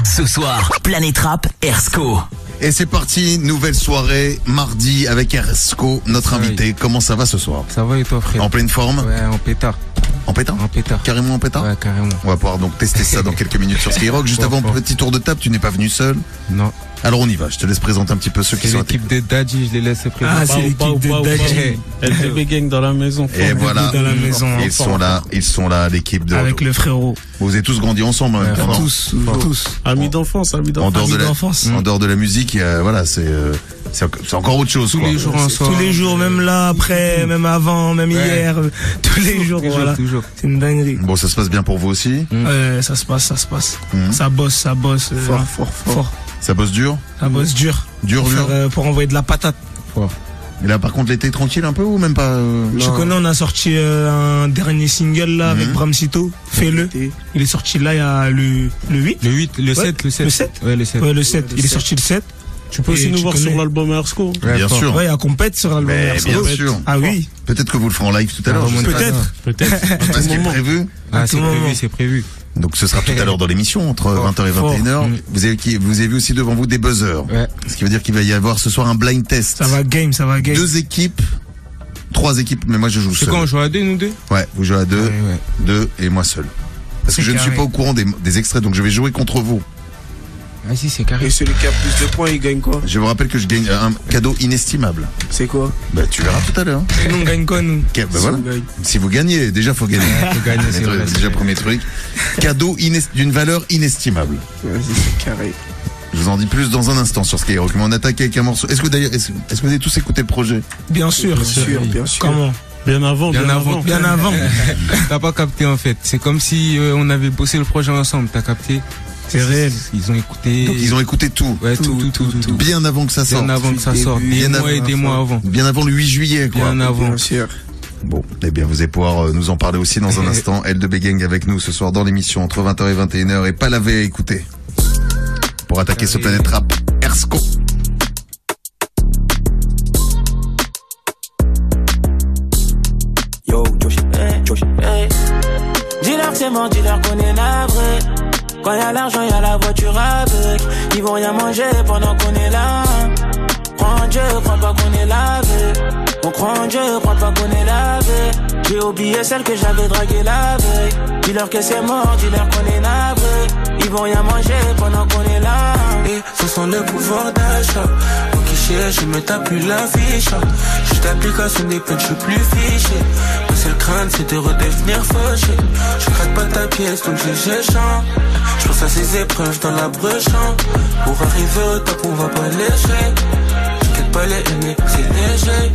Ce soir, Planète Rap, Ersko. Et c'est parti, nouvelle soirée, mardi avec Ersko, notre invité. Comment ça va ce soir? Ça va et toi, frère? En pleine forme? Ouais, en pétard. En pétard? En pétard. Carrément en pétard? Ouais, carrément. On va pouvoir donc tester ça dans quelques minutes sur Skyrock. Juste avant, petit tour de table, tu n'es pas venu seul? Non. Alors on y va, je te laisse présenter un petit peu ceux qui sont à l'équipe de Daddy, je les laisse présenter. Ah, c'est l'équipe de Daddy. LDB Gang dans la maison. Et voilà, dans la maison. ils sont là, l'équipe de... Avec le frérot. Vous avez tous grandi ensemble en même temps. Tous. Amis d'enfance, amis En d'enfance. dehors de la musique, voilà, c'est encore autre chose. Tous quoi. les jours ensemble. Tous les jours, même là, après, même avant, même hier. Tous les jours, voilà. Toujours. C'est une dinguerie. Bon, ça se passe bien pour vous aussi? Ça se passe. Ça bosse. Fort. Ça bosse dur? Ça bosse dur. Dur. Pour envoyer de la patate. Fort. Et là, par contre, l'été tranquille un peu ou même pas? Je connais, on a sorti un dernier single là avec Bramsito. Fais-le. Il est sorti là, il y a le 8. Le 7. Le 7? Ouais, le 7. Ouais, le 7. Il est sorti le 7. Tu peux aussi nous voir sur l'album Ersko. Bien sûr. Ouais, il y a compète sur l'album Ersko. Bien sûr. Ah oui. Peut-être que vous le ferez en live tout à l'heure. Peut-être. Parce qu'il est prévu. Ah, c'est prévu. Donc ce sera tout à l'heure dans l'émission, entre 20h et 21h. Vous avez vu aussi devant vous des buzzers. Ouais. Ce qui veut dire qu'il va y avoir ce soir un blind test. Ça va game. 2 équipes, 3 équipes, mais moi je joue seul. C'est quand on joue à 2, nous deux? Ouais, vous jouez à 2, Ouais. 2 et moi seul. Parce que je ne suis pas au courant des extraits, donc je vais jouer contre vous. Ah si, c'est carré. Et celui qui a plus de points, il gagne quoi? Je vous rappelle que je gagne un cadeau inestimable. C'est quoi? Bah tu verras tout à l'heure. Et nous, on gagne quoi, nous? Bah voilà. Si vous gagnez, déjà faut gagner. Faut gagner, c'est vrai. Déjà premier truc. Cadeau d'une valeur inestimable. Vas-y, c'est carré. Je vous en dis plus dans un instant sur Skyrock. Mais on attaque avec un morceau. Est-ce que vous avez tous écouté le projet? Bien sûr. Bien sûr. Comment? Bien avant. T'as pas capté en fait. C'est comme si on avait bossé le projet ensemble. T'as capté? C'est réel. Ils ont écouté. Donc ils ont écouté tout. Ouais, tout. Bien avant que ça sorte. Bien avant que ça sorte. Des mois avant. Bien avant le 8 juillet, quoi. Bien avant. Bien sûr. Bon, eh bien, vous allez pouvoir nous en parler aussi dans un instant. LDB Gang avec nous ce soir dans l'émission entre 20h et 21h et pas lavé à écouter. Pour attaquer ce Planète Rap, Ersko. Yo, Josh, hey. Dis-leur que c'est mon dis-leur qu'on est navré. Quand y'a l'argent, y'a la voiture avec. Ils vont rien manger pendant qu'on est là. Crois en Dieu, crois pas qu'on est lavé. On croit en Dieu, crois pas qu'on est lavé. J'ai oublié celle que j'avais draguée la veille. Dis-leur que c'est mort, dis-leur qu'on est navré. Ils vont rien manger pendant qu'on est là. Et ce sont le pouvoir d'achat. Au guichet, je me tape plus la fiche. Juste l'application des peines, je suis plus fiché. Le seul crâne, c'est de redevenir fauché. Je craque pas ta pièce, donc j'échange. Je pense à ces épreuves dans la brechant. Pour arriver au top, on va pas lécher. J'inquiète pas les aînés, c'est léger.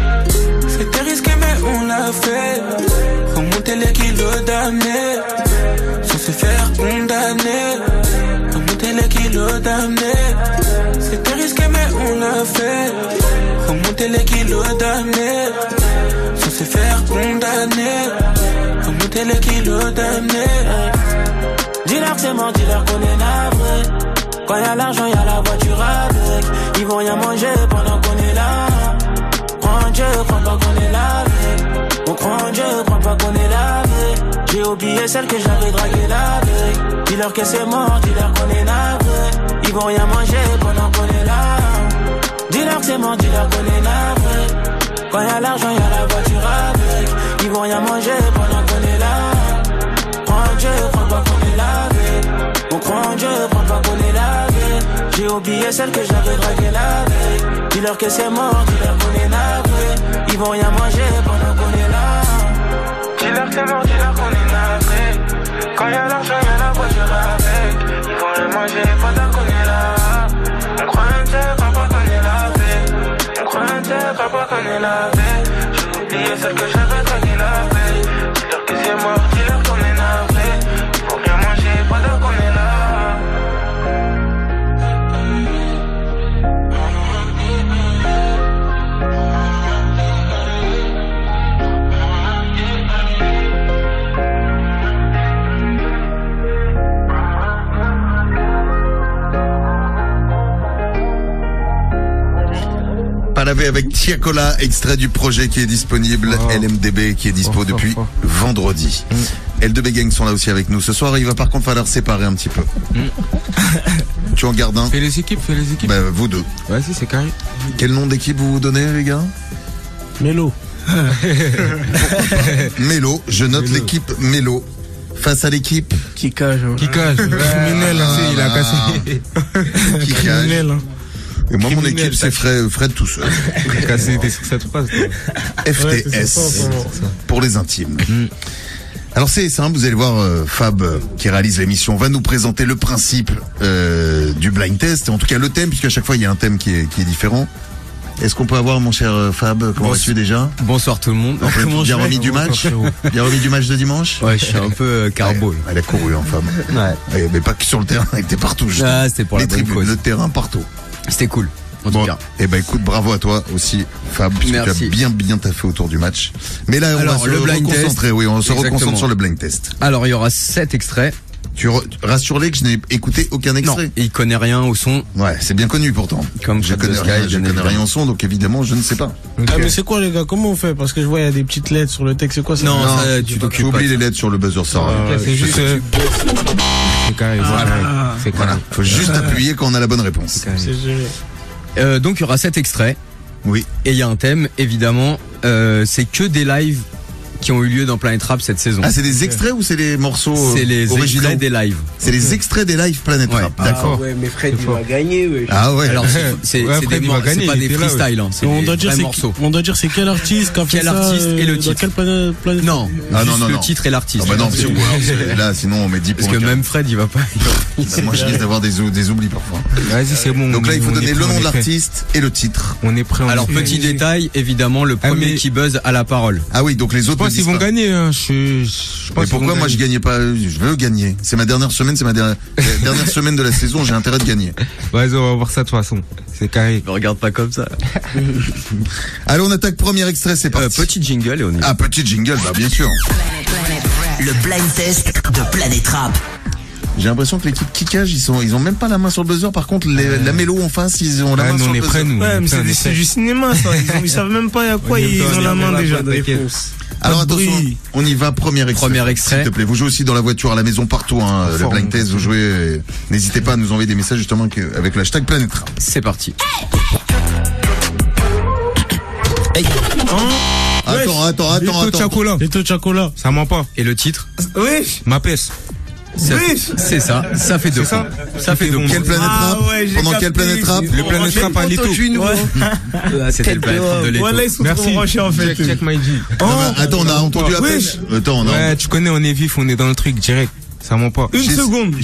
C'était risqué, mais on l'a fait. Remonter les kilos d'années sans se faire condamner. Remonter les kilos d'années. C'était risqué, mais on l'a fait. Remonter les kilos d'années sans se faire condamner. Remonter les kilos d'années. Dis-leur que c'est mort, dis-leur qu'on est navré. Quand y'a l'argent, y'a la voiture avec. Ils vont rien manger pendant qu'on est là. Crois en Dieu, crois pas qu'on est lavé. On croit en Dieu, crois pas qu'on est lavé. J'ai oublié celle que j'avais draguée la veille. Dis-leur que c'est mort, dis-leur qu'on est navré. Ils vont rien manger pendant qu'on est là. Dis-leur que c'est mort, dis-leur qu'on est navré. Quand y'a l'argent, y'a la voiture avec. Ils vont rien manger pendant qu'on est là. Crois en Dieu, crois pas qu'on est lavé. On croit en Dieu, crois pas qu'on est lavé. J'ai oublié celle que j'avais draguée la veille. Dis-leur que c'est mort, dis-leur qu'on est navré. Ils vont rien manger pendant qu'on est là. Dis-leur que c'est mort, dis-leur qu'on est navré. Quand y'a l'argent, y'a la voiture avec. Ils vont rien manger pendant qu'on est là. On croit en Dieu, crois pas qu'on est lavé. On croit en Dieu, crois pas qu'on est lavé. J'ai oublié celle que j'avais draguée la veille. Dis-leur que c'est mort, dis-leur qu'on est navré. Ils vont rien manger pendant qu'on est là. Lavé avec Tiakola, extrait du projet qui est disponible, LMDB qui est dispo depuis vendredi. L2B Gang sont là aussi avec nous. Ce soir, il va par contre falloir séparer un petit peu. Tu en gardes un? Fais les équipes. Bah, vous deux. Vas-y, c'est carré. Quel nom d'équipe vous donnez, les gars? Mélo. Mélo, je note l'équipe Mélo. Face à l'équipe Qui cage. Criminel, il a cassé. qui cage. Criminel, hein. Et moi, mon Criminel, équipe, c'est Fred tout seul. Il a cassé des sur cette phrase. FTS, pour les intimes. Alors c'est simple, vous allez voir Fab, qui réalise l'émission, va nous présenter le principe du blind test, et en tout cas le thème, puisqu'à chaque fois il y a un thème qui est différent. Est-ce qu'on peut avoir, mon cher Fab, comment vas-tu déjà? Bonsoir tout le monde. Bien remis du match? Bien remis du match de dimanche? Ouais, je suis un peu carbo. Ouais, elle a couru, Fab. Ouais. Mais pas que sur le terrain, elle était partout. Juste Ah, c'était pour les la bonne tribunes, cause. le terrain, partout. C'était cool. En tout cas. Eh ben écoute, bravo à toi aussi, Fab, puisque Merci. tu as bien taffé autour du match. Mais là, on Alors, va se le blind reconcentrer. test. Oui, on se Exactement. reconcentre sur le blind test. Alors, il y aura 7 extraits. Rassure-les que je n'ai écouté aucun Non, extrait. il connaît rien au son. Ouais, c'est bien connu pourtant. Comme je Fred connais de Sky, rien, je bien connais évidemment. rien au son, donc évidemment, je ne sais pas. Ah, mais c'est quoi, les gars? Comment on fait? Parce que je vois, il y a des petites lettres sur le texte. C'est quoi ça? Non, ça, tu t'occupes pas. J'oublie les lettres sur le buzzer, ça. C'est juste. C'est carré. C'est carré. Voilà, faut juste appuyer quand on a la bonne réponse. C'est génial. Donc, il y aura 7 extraits. Oui. Et il y a un thème, évidemment. C'est que des lives qui ont eu lieu dans Planet Rap cette saison. Ah, c'est des extraits ou c'est les morceaux C'est les originaux extraits des lives. C'est les extraits des lives Planet Ouais. Rap. D'accord. Ouais, mais Fred, il va gagner, ouais. Ah ouais. Alors, c'est Ouais, des Fred, il va morceaux, c'est gagner, pas il des était là, freestyles, hein, c'est On des doit dire vrais c'est morceaux. on doit dire c'est quel artiste qui a fait Quel ça, artiste et le dans titre. quelle planète Non, Ah, juste non, le non. titre et l'artiste. Ah bah non, parce que là, sinon on met 10 Parce points. que même Fred, il va pas. Moi, je risque d'avoir des oublis parfois. Vas-y, c'est bon. Donc là, il faut on est donner prêt, le nom on de est prêt. l'artiste et le titre. On est prêt. Alors, petit détail, évidemment, le premier mais- qui buzz à la parole. Ah oui, donc les Je autres pense ne qu'ils disent vont pas. gagner. Hein. Je Mais pense qu'ils pourquoi vont moi je gagner. gagnais pas? Je veux gagner. C'est ma dernière semaine, c'est ma dernière semaine de la saison, j'ai intérêt de gagner. Vas-y, on va voir ça de toute façon. C'est carré. Me regarde pas comme ça. Allez, on attaque premier extrait, c'est parti. Petit jingle et on y va. Ah, petit jingle, bah bien sûr. Le blind test de Planet Rap. J'ai l'impression que l'équipe Kikage, ils ont même pas la main sur le buzzer. Par contre, la mélo en face, ils ont la Ah, main nous, sur on le est buzzer. prêts, nous. Ouais, mais On est prêts, c'est du cinéma, ça. Ils savent même pas à quoi ils ont la main déjà. Alors Pas de attention, bruit. on y va, premier extrait. Premier extrait. S'il te plaît, vous jouez aussi dans la voiture, à la maison, partout, hein, le Fort, blind mon test, vous jouez, n'hésitez pas à nous envoyer des messages justement avec le hashtag Planet Rap. C'est parti. Attends. Lito Chacola. Les deux chocolats. Ça ment pas. Et le titre? Oui. Ma peste. C'est ça. Ça fait 2 C'est ça points. Ça fait 2 points. Quelle planète Ah rap? ouais, j'ai Pendant capté. quelle planète rap? Le Planet Rap à Lito. C'était le Planet Rap de l'été. Voilà, ils sont Merci. trop branchés en fait. Check my G. Attends, on a entendu la Oui. pêche. Attends, on a Ouais, tu connais, on est vif, on est dans le truc direct. Ça ment pas. Une seconde.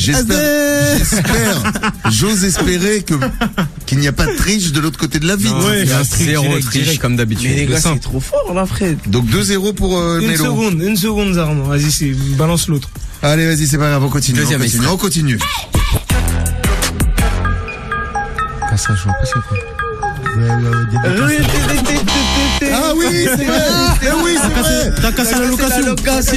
J'ose espérer qu'il n'y a pas de triche de l'autre côté de la ville. Non, Ouais. c'est un truc Zéro direct, triche direct. comme Mais les d'habitude. gars, simple. c'est trop fort, là, Fred. Donc 2-0 pour Mélo. Une seconde, Zarno. Vas-y, balance l'autre. Allez, vas-y, c'est pas grave, on continue. Deuxième extrait. On continue. Ah, ça, je vois pas c'est quoi. Ah oui, c'est vrai. Eh oui, c'est vrai. T'as cassé la location.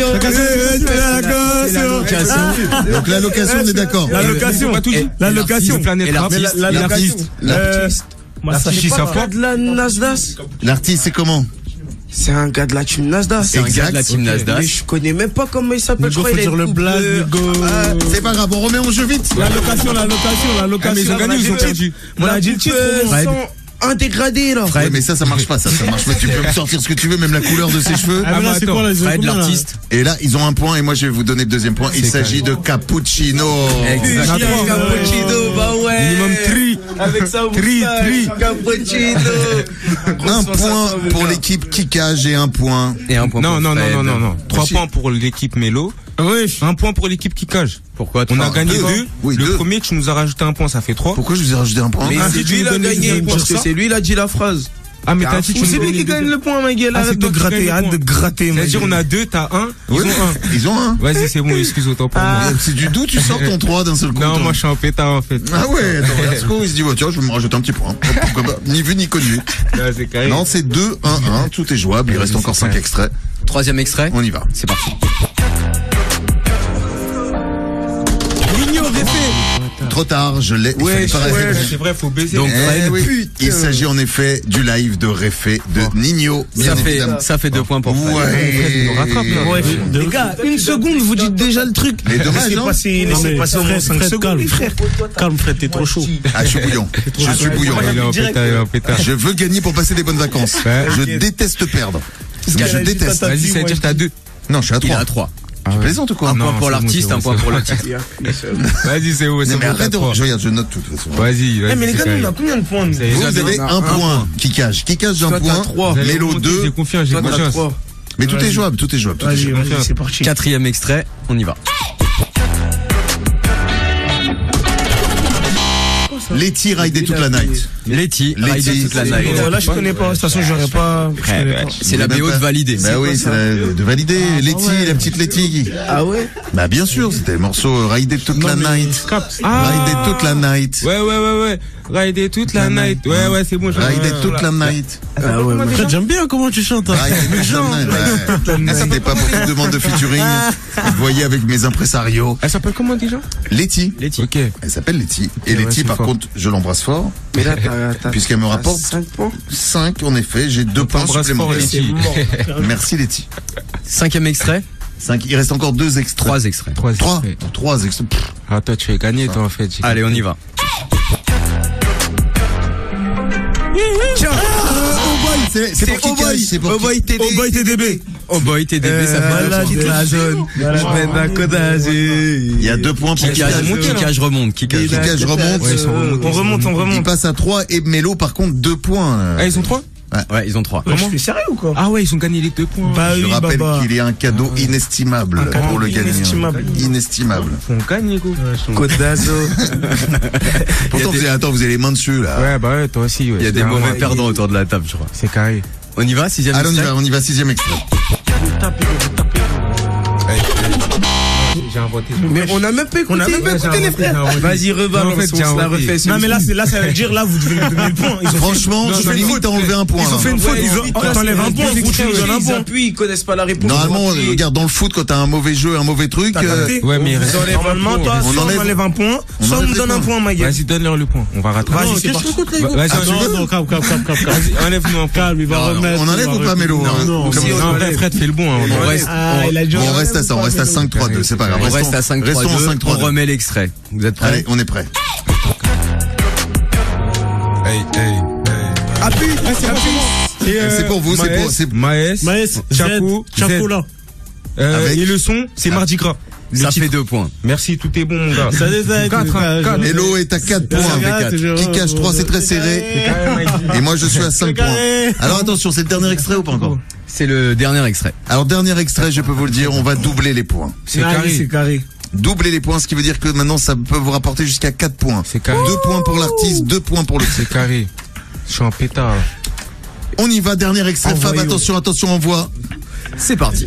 Donc la location, on est d'accord. La location. Pas tout dit. La location. Planet Et Rap. l'artiste. L'artiste. Masashi Safa. De la Nasdaq. L'artiste, c'est comment? C'est un gars de la team Nasdaq. C'est un gars de la team Mais Nasdaq. je connais même pas comment il s'appelle. Nigo, faut dire le blague, Nigo. C'est pas grave, on remet en jeu vite. La location. Ah, mais ils ont gagné ou ils ont perdu? On a dit le titre. Fred. Un dégradé, là. Ouais, mais ça marche pas, ça marche pas. Tu peux me sortir ce que tu veux, même la couleur de ses cheveux. Ah, mais là, c'est quoi, là? Ils ont Fred, combien, là? l'artiste. Et là, ils ont un point, et moi, je vais vous donner le deuxième point. Il s'agit de Cappuccino. Exactement. Cappuccino, bah ouais. Minimum tri. Avec ça, Tri. Cappuccino. Un point pour l'équipe Kikage et un point. Et un point Non, pour non, Fred. non. 3 Aussi. points pour l'équipe Mélo. Oui. 1 point pour l'équipe Kikage. Pourquoi On a trois? gagné deux. 2. Oui, Le deux. premier, tu nous as rajouté 1 point, ça fait 3. Pourquoi je vous ai rajouté un point? Mais Ah, c'est si tu lui, nous il a donnes le gagné. deuxième Parce point, que c'est lui, il a dit la phrase. Ah, mais t'as dit, tu nous C'est lui donnes qui les gagne deux. le point, Miguel. Ah, Arrête c'est de toi qui gratter, gagne le arrête de point. gratter, C'est-à-dire, on Miguel. a 2, t'as 1. Ils Oui, ont 1. Ils ont un. Vas-y, c'est bon, excuse autant pour moi. C'est du doux, tu sors ton 3 d'un seul coup. Non, toi. moi, je suis un pétard, en fait. Ah ouais, attends, Ersko, il se dit, ouais, tiens, je vais me rajouter un petit point. Pourquoi pas? Ni vu ni connu. Là, c'est carré. Non, c'est 2-1-1, tout est jouable, il reste encore 5 extraits. Troisième extrait. On y va. C'est parti. Trop tard, je l'ai. Ouais, il fallait pas- c'est vrai, faut baiser. Donc, oui. Il s'agit en effet du live de Réfé de Nino. Bien évidemment. ça fait 2 points pour Fred. Ouais. Ouais, les gars, une seconde, vous dites déjà le truc. Mais dommage, Laissez non passer au moins 5 secondes, les frères. Calme, Fred, t'es trop chaud. Ah, je suis bouillant. Je suis bouillant. Il est en pétard, il est en pétard. Je veux gagner pour passer des bonnes vacances. Ouais. Je déteste perdre. Je déteste. Vas-y, ça veut dire que t'as 2. Non, je suis à Il est 3. à 3. Tu plaisantes ou quoi? Un Non, point pour c'est l'artiste, bon, un point c'est pour bon. le titre. Vas-y, c'est où? Non, mais arrête de... Je regarde, je note tout de toute façon. Vas-y, vas-y. Mais les gars, nous, on a combien de points, nous? Vous avez un point. Kickage, j'ai un Toi, t'as point. 3. Mélo J'ai 2. confiance, j'ai Toi, t'as confiance. 3. Mais tout est jouable, tout est jouable. Tout est Vas-y, jouable. vas-y, c'est parti. 4e extrait, on y va. Letty rider toute la night. Letty, Letty, Rider toute la c'est- night. Là, je connais pas. De toute façon, j'aurais pas. je connais pas. C'est la Même BO de pas- Validé. Bah oui, c'est de valider. Letty, la petite Letty. Ah ouais? Bah bien sûr, c'était le morceau Rider toute la night. Rider toute la night. Ouais. Rider toute la night. Ouais, c'est bon. Rider toute la night. Ah ouais, mais Fred, j'aime bien comment tu chantes. hein. Rider toute la night. Ouais. C'était pas pour toute demande de featuring. Vous voyez avec mes impresarios. Elle s'appelle comment déjà? Letty. Ok. Elle s'appelle Letty. Et ouais, Letty, c'est par fort. contre, je l'embrasse fort. Mais là, t'as Puisqu'elle me rapporte 5 points. 5, en effet. J'ai 2 points T'embrasses fort, supplémentaires. Letty. Merci Letty. 5e extrait, 5. Il reste encore 2 extraits. 3 extraits. 3 3 extraits. Pff, Ah, toi, tu fais gagner, toi, en fait. Allez, on y va. C'est pour Kickage, c'est pour Boy TD. Oh boy, TDB. Oh boy, TDB, ça fait 2 Malade points. de la zone. Il y a 2 points pour Kickage remonte, Kickage. Kickage remonte. Ouais, ils sont remontés. On Il remonte. passe à 3 et Mélo par contre 2 points. Ah, ils ont 3? Ouais, ils ont 3. Je suis sérieux ou quoi? Ah ouais, ils ont gagné les 2 points. Bah Je oui, rappelle Baba. qu'il y a un cadeau inestimable Un cadeau pour le gagnant. inestimable. Inestimable. On gagne, go. Côte d'Azur. Pourtant, attends, vous avez les mains dessus là. Ouais, bah ouais, toi aussi, ouais. Il y a des mauvais perdants autour de la table, je crois. C'est carré. On y va, 6e Allez, extrait. on y va, 6e extrait. J'ai inventé. Mais on a même pas écouté. les frères. Vas-y, rebalance, on se la refait. Non, mais là, ça veut dire, là, vous devez me donner le point. Ils ont fait- Franchement, je suis limite à enlever un point. Ils ont là. fait une faute, t'enlèves un point, vous tu nous donnes un Ils point. appuient, ils connaissent pas la réponse. Normalement, regarde, dans le foot, quand t'as un mauvais jeu, un mauvais truc, T'as capté? Ouais, mais il reste. Normalement, toi, On soit on enlève- enlève un point, on soit on enlève nous les donne un points. point, ma gueule. Vas-y, donne-leur le point. On va rattraper. Vas-y, c'est parti. Vas-y, Non, calme. vas-y, enlève-nous un point. Calme, il va remettre. on enlève ou pas, Mélo? Non. Comme- Non, Fred, fais le bon. hein. On reste, Il a dit on reste à ça, on reste à 5-3-2, c'est pas grave. on reste à 5-3-2. Restons à On 5-3-2. remet l'extrait. Vous êtes prêts? Allez, on est prêt. Appuie. C'est pour vous, c'est pour. c'est- Maës, Maës, Chaco, Chaco là. Avec- et le son, c'est Mardi Gras. Le Ça titre. fait 2 points. Merci, tout est bon, mon gars. Ça les aide. 4. Mélo est à 4 points. Kickage 3, c'est très serré. Et moi, je suis à 5 points. Alors attention, c'est le dernier extrait ou pas encore? C'est le dernier extrait. Alors, dernier extrait, je peux vous le dire, on va doubler les points. C'est carré. carré. Doubler les points, ce qui veut dire que maintenant, ça peut vous rapporter jusqu'à 4 points. C'est carré. 2 points pour l'artiste, 2 points pour le C'est carré. Je suis en pétard. On y va, dernier extrait. Fab, attention, envoie. C'est parti.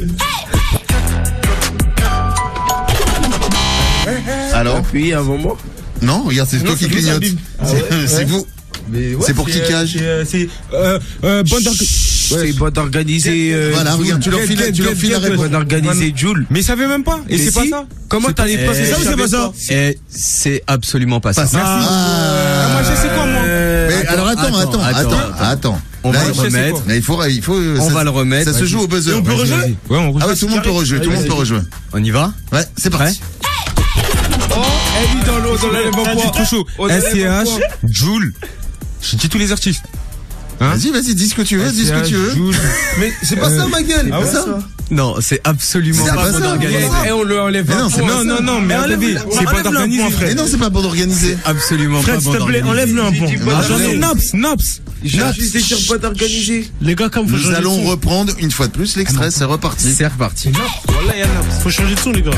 Alors? Appuie avant moi. Non, regarde, c'est toi qui clignote. C'est vous. C'est pour Kickage. C'est bande C'est bande organisée. Voilà, regarde, tu leur files la réponse. Bande organisée Joule. Mais ils savaient même pas. Et Mais c'est pas si. ça. Comment t'allais pas Eh, ça ou c'est pas ça? Et c'est absolument pas ça. Pas ça. Ah, moi, je sais quoi, moi. Mais alors attends. On Là, va le il faut- remettre. Là, il faut. On ça- va le remettre. Ça se joue au buzzer. on peut rejouer? Ouais, on Ah ouais, tout le monde peut rejouer. Tout le monde peut rejouer. On y va? Ouais, c'est parti. Elle dit dans l'eau, dans l'élève trop chaud. SCH, Joule. Je dis tous les artistes. Hein? Vas-y, dis ce que tu veux, dis ce que tu veux. Joule. Mais c'est pas ça ma gueule. Ah ouais, ça? Non, c'est absolument C'est pas pas bande ça. organisée. Et on le enlève. Mais non, c'est pas ça. Non, mais attendez, c'est pas organisé. Mais non, c'est pas bande organisée. Absolument Fred, pas s'il bande te plaît, organisée. enlève-le un point. Attendez, Naps. J'ai juste sur bande organisée. Les gars, comme faut Nous changer de allons son. reprendre une fois de plus l'extrait, c'est reparti. C'est reparti. Faut changer de son, les gars.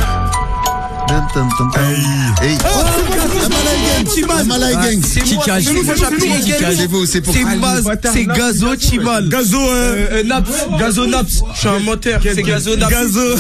Hey. La Malay Gang. Kickage. C'est vous, c'est pour. C'est Gazo Chimal. Gazo, Naps. Gazo Naps. Je suis un moteur. C'est Gazo Naps. Gazo.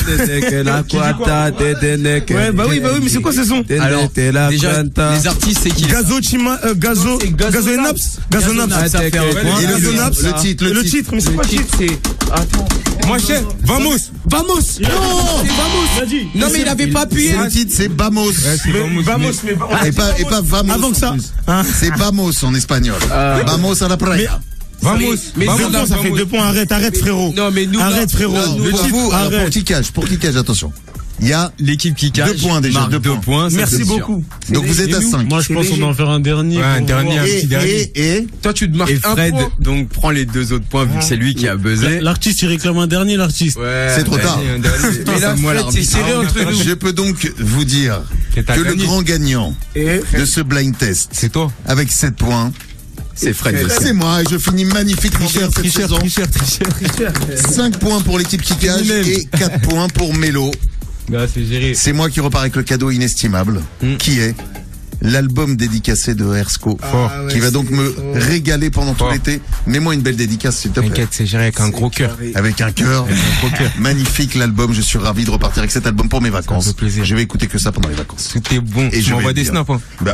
Ouais, bah oui, mais c'est quoi ce son? Alors, déjà, les artistes, c'est qui? Gazo Chima, Gazo et Naps. Gazo Naps. Ça fait un point. Et Gazo Naps. le titre. Le titre, mais c'est quoi le titre? C'est Moi, chef, Vamos. Vamos. Non, c'est Vamos. Non, mais il avait pas appuyé. Le titre, c'est Vamos. Vamos, Et pas Vamos. Avant que ça. C'est Vamos en espagnol. Vamos à la playa. Vamos. Mais ça fait 2 points. Arrête, frérot. Non, mais nous. Arrête, frérot. Pour vous, alors, pour qui cage, attention. Il y a l'équipe qui cache. 2 points déjà. 2 points. Merci beaucoup. Donc vous êtes à 5. Moi, je pense qu'on doit en faire un dernier. Ouais, un petit dernier. Et toi, tu te marques et Fred, un point. donc, prend les 2 autres points vu que c'est lui qui a buzzé. L'artiste, il réclame un dernier, l'artiste. Ouais. C'est trop tard. Mais là, Fred, c'est serré entre nous. Je peux donc vous dire que le grand gagnant de ce blind test, C'est toi. avec 7 points, C'est Fred. c'est moi, et je finis magnifique tricheur cette saison. 5 points pour l'équipe qui cache et 4 points pour Mélo. C'est géré. C'est moi qui repars avec le cadeau inestimable, qui est l'album dédicacé de Ersko, qui va donc me régaler pendant tout l'été. Mets-moi une belle dédicace, s'il te plaît. T'inquiète, c'est géré avec un gros cœur. Avec un cœur. Magnifique l'album, je suis ravi de repartir avec cet album pour mes vacances. Ça me fait plaisir. Je vais écouter que ça pendant les vacances. Tout est bon. Et je je m'envoie vais des dire. snaps. Hein. Bah,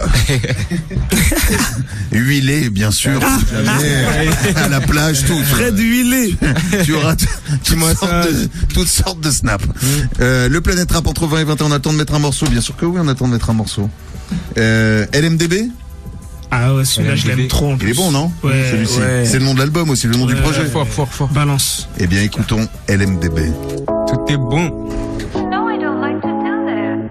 huilé, bien sûr. À la plage, tout. Fred huilé. Tu auras toutes sortes de snaps. Le Planète Rap entre 20 et 21, on a le temps de mettre un morceau. Bien sûr que oui, on a le temps de mettre un morceau. LMDB? Ah ouais, celui-là, je l'aime trop. Il est bon, non? Ouais. Celui-ci. Ouais. C'est le nom de l'album aussi, le nom du projet. Fort. Balance. Eh bien, écoutons LMDB. Tout est bon. No, I don't like to tell that.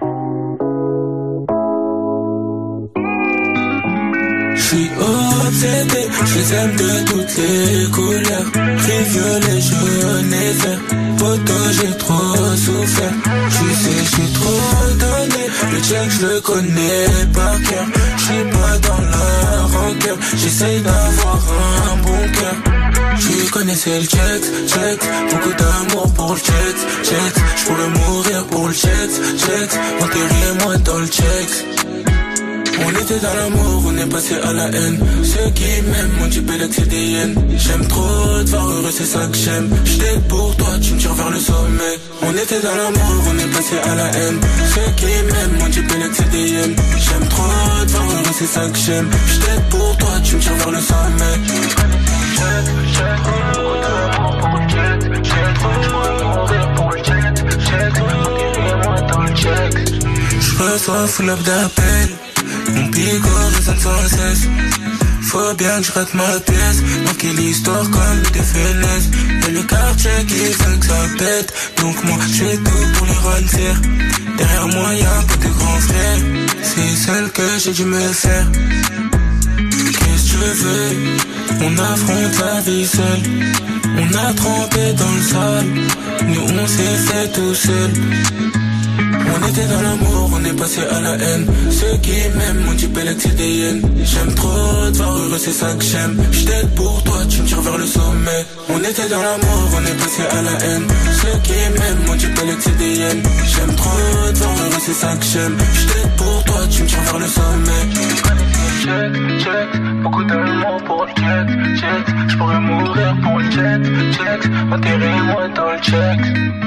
Je suis obsédé, je les aime de toutes les couleurs. Gris, violet, jaune et vert. Poto, j'ai trop souffert. Tu sais, j'ai trop donné. Le check, je le connais par cœur. Je suis pas dans la rancœur. J'essaye d'avoir un bon cœur. Tu connaissais le check. Beaucoup d'amour pour le check. Je pourrais mourir pour le check. Enterrez-moi dans le check. On était dans l'amour, on est passé à la haine. Ceux qui m'aiment m'ont dit belle que c'est des hyènes. J'aime trop te voir heureux, c'est ça que j'aime. J't'aide pour toi, tu me tires vers le sommet. On était dans l'amour, on est passé à la haine. Ceux qui m'aiment m'ont dit belle que c'est des hyènes. J'aime trop te voir heureux, c'est ça que j'aime. J't'aide pour toi, tu me tires vers le sommet. J'reçois full up d'appels. Mon pico résonne sans cesse. Faut bien que je rate ma pièce. Marquer l'histoire comme des fenêtres. Y'a le quartier qui veut que ça pète. Donc moi j'fais tout pour les ralentir. Derrière moi y'a pas de grand frère. C'est celle que j'ai dû me faire. Qu'est-ce que tu veux? On affronte la vie seule. On a trempé dans le sale. Nous on s'est fait tout seul. On était dans l'amour, on est passé à la haine. Ceux qui m'aiment m'ont dit belle que c'est des hyènes. J'aime trop te voir heureux, c'est ça que j'aime. J't'aide pour toi, tu me tires vers le sommet. On était dans l'amour, on est passé à la haine. Ceux qui m'aiment m'ont dit belle que c'est des hyènes. J'aime trop te voir heureux, c'est ça que j'aime. J't'aide pour toi, tu me tires vers le sommet. Check, beaucoup d'amour pour le check. J'pourrais mourir pour le check. Enterrez-moi dans le check.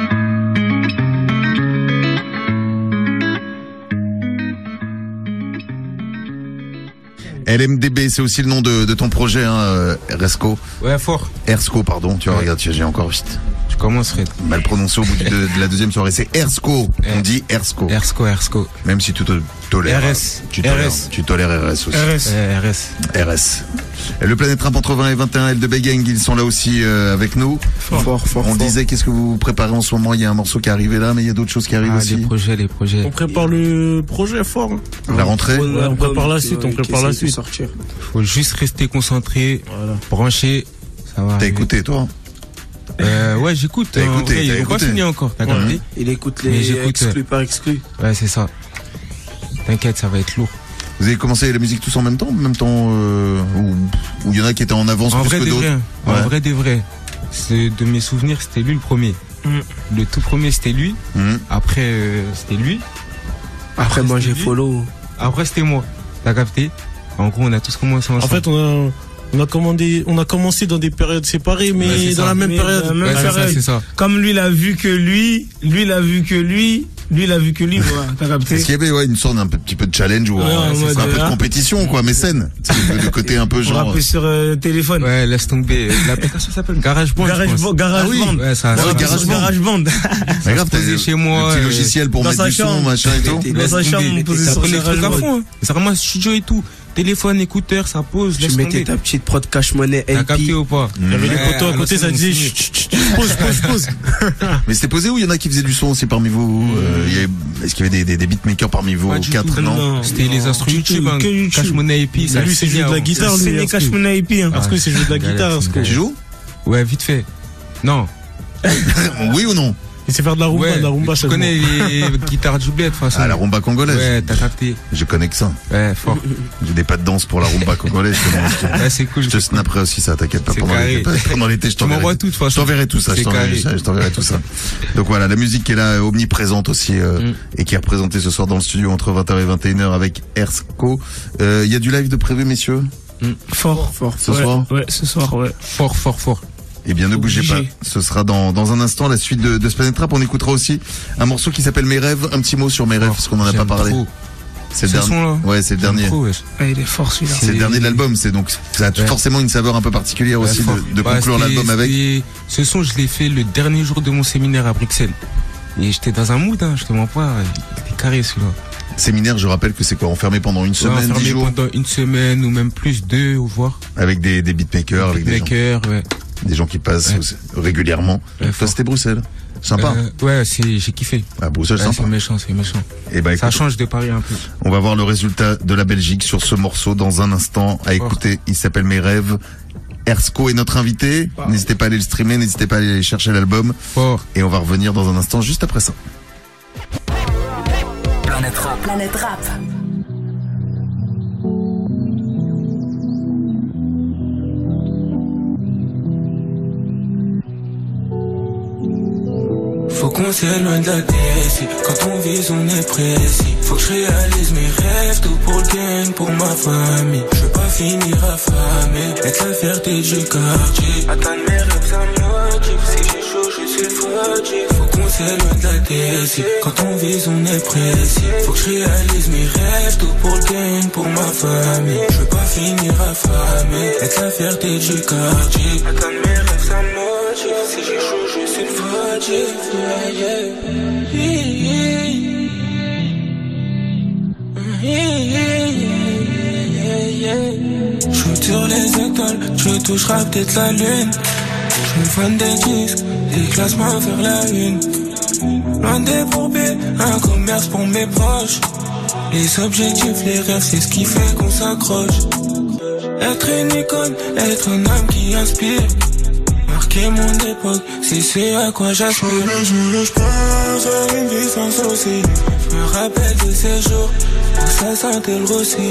LMDB, c'est aussi le nom de ton projet, hein, Ersko. Ouais, fort. Ersko, pardon. Tu vois, regarde, j'ai encore Tu commences, Fred. mal prononcé au bout de la deuxième soirée. C'est Ersko. On dit Ersko. Ersko. Même si tu tolères. RS. Tu tolères RS aussi. RS. Et le Planète Rap entre 20 et 21, LDB Gang, ils sont là aussi avec nous. Fort. On disait, qu'est-ce que vous préparez en ce moment? Il y a un morceau qui est arrivé là, mais il y a d'autres choses qui arrivent aussi. Les projets. On prépare le projet fort. Hein. La rentrée? On prépare la suite, Sortir. Faut juste rester concentré, branché. Ça va. T'as arriver. écouté, toi? Ouais, j'écoute. T'as écouté, Ils t'as ont pas écouté. fini encore. T'as compris? Il écoute Mais les j'écoute, exclus par exclus. Ouais, c'est ça. T'inquiète, ça va être lourd. Vous avez commencé la musique tous en même temps? Ou il y en a qui étaient en avance En plus vrai que des d'autres? vrais. En Ouais. vrai des vrais. De mes souvenirs, c'était lui le premier. Le tout premier, c'était lui. Après, c'était lui. Après moi j'ai c'était lui. follow. Après, c'était moi. T'as capté? En gros, on a tous commencé ensemble. En fait, on a commencé dans des périodes séparées, mais c'est dans ça. la même Mais période. dans la même Ouais, période. c'est ça. Comme lui, il a vu que lui, il a vu que lui, Lui, il a vu que lui, quoi. T'as capté? Est-ce qu'il y avait une sorte d'un petit peu de challenge ou un peu de compétition, quoi, mais saine. Le côté un peu genre. Rapper sur téléphone. Ouais, laisse tomber. L'application s'appelle GarageBand. GarageBand. Ouais, ça. GarageBand. C'est grave, t'as chez moi. Un petit logiciel pour mettre du son, machin et tout. Dans sa chambre, on posait sur GarageBand. C'est vraiment studio et tout. Téléphone, écouteur, ça pose. Tu mettais ta petite prod Cash Money LP. T'as capté ou pas? Il y avait les poteaux à côté, ça disait pause. Mais c'était posé ou il y en a qui faisaient du son aussi parmi vous? Est-ce qu'il y avait des beatmakers parmi vous? 4, non? C'était les instruments YouTube, Cash Money LP. Lui, c'est jouer de la guitare, lui. C'est Cash Money LP, Parce que c'est jouer de la guitare. Tu joues? Ouais, vite fait. Non. Oui ou non? Il sait faire de la rumba, tu connais les guitares du bled, de toute façon. Ah, la rumba congolaise. Ouais, t'as capté. Je connais que ça. Ouais, fort. J'ai des pas de danse pour la rumba congolaise. Ouais, c'est cool. Je te snapperai aussi ça, t'inquiète pas. Pendant l'été, je t'enverrai tout, de toute façon. Je t'enverrai tout ça, je t'enverrai tout ça. Donc voilà, la musique qui est là, omniprésente aussi, et qui est représentée ce soir dans le studio entre 20h et 21h avec Ersko. Il y a du live de prévu, messieurs? Fort. Ce soir? Ouais, ce soir, ouais. Fort. Eh bien, ne bougez pas. Ce sera dans un instant la suite de Planet Rap. On écoutera aussi un morceau qui s'appelle Mes rêves. Un petit mot sur Mes rêves, parce qu'on en a pas parlé. C'est le dernier. Ouais, c'est le dernier. Il est fort, celui-là. C'est le dernier de l'album. C'est donc, ça a forcément une saveur un peu particulière aussi de conclure l'album avec. Ce son, je l'ai fait le dernier jour de mon séminaire à Bruxelles. Et j'étais dans un mood, je te mens pas. Il était carré, celui-là. Séminaire, je rappelle que c'est quoi, enfermé pendant une semaine, 10 jours? Pendant une semaine ou même plus, 2, ou voir. Avec des beatmakers, des gens qui passent régulièrement. Toi, c'était Bruxelles. Sympa. Ouais, j'ai kiffé. Ah, Bruxelles, sympa. C'est méchant. Et bah, écoute, ça change de Paris un peu. On va voir le résultat de la Belgique sur ce morceau dans un instant à écouter. Il s'appelle Mes rêves. Ersko est notre invité. N'hésitez pas à aller le streamer, n'hésitez pas à aller chercher l'album. Et on va revenir dans un instant juste après ça. Planète Rap. Faut qu'on s'éloigne de la DSI. Quand on vise, on est précis. Faut que je réalise mes rêves, tout pour le gang, pour ma famille. Je veux pas finir affamé, être la fierté du quartier. Atteindre mes rêves, ça me motive. Si j'ai chaud, je suis fautif. Faut qu'on s'éloigne de la DSI. Quand on vise, on est précis. Faut que je réalise mes rêves, tout pour le gang, pour ma famille. Je veux pas finir affamé, être la fierté du quartier. Atteindre mes rêves, ça me motive. Si j'ai chaud, je suis le fautif. J'suis sur les étoiles, je toucherai peut-être la lune. J'suis fan des disques, des classements vers la une. Loin des poupées, un commerce pour mes proches. Les objectifs, les rêves, c'est ce qui fait qu'on s'accroche. Être une icône, être un homme qui inspire. Marquer mon époque, c'est ce à quoi j'aspire. Je pense à une vie sans souci. Je me rappelle de ces jours où ça sentait le roussi.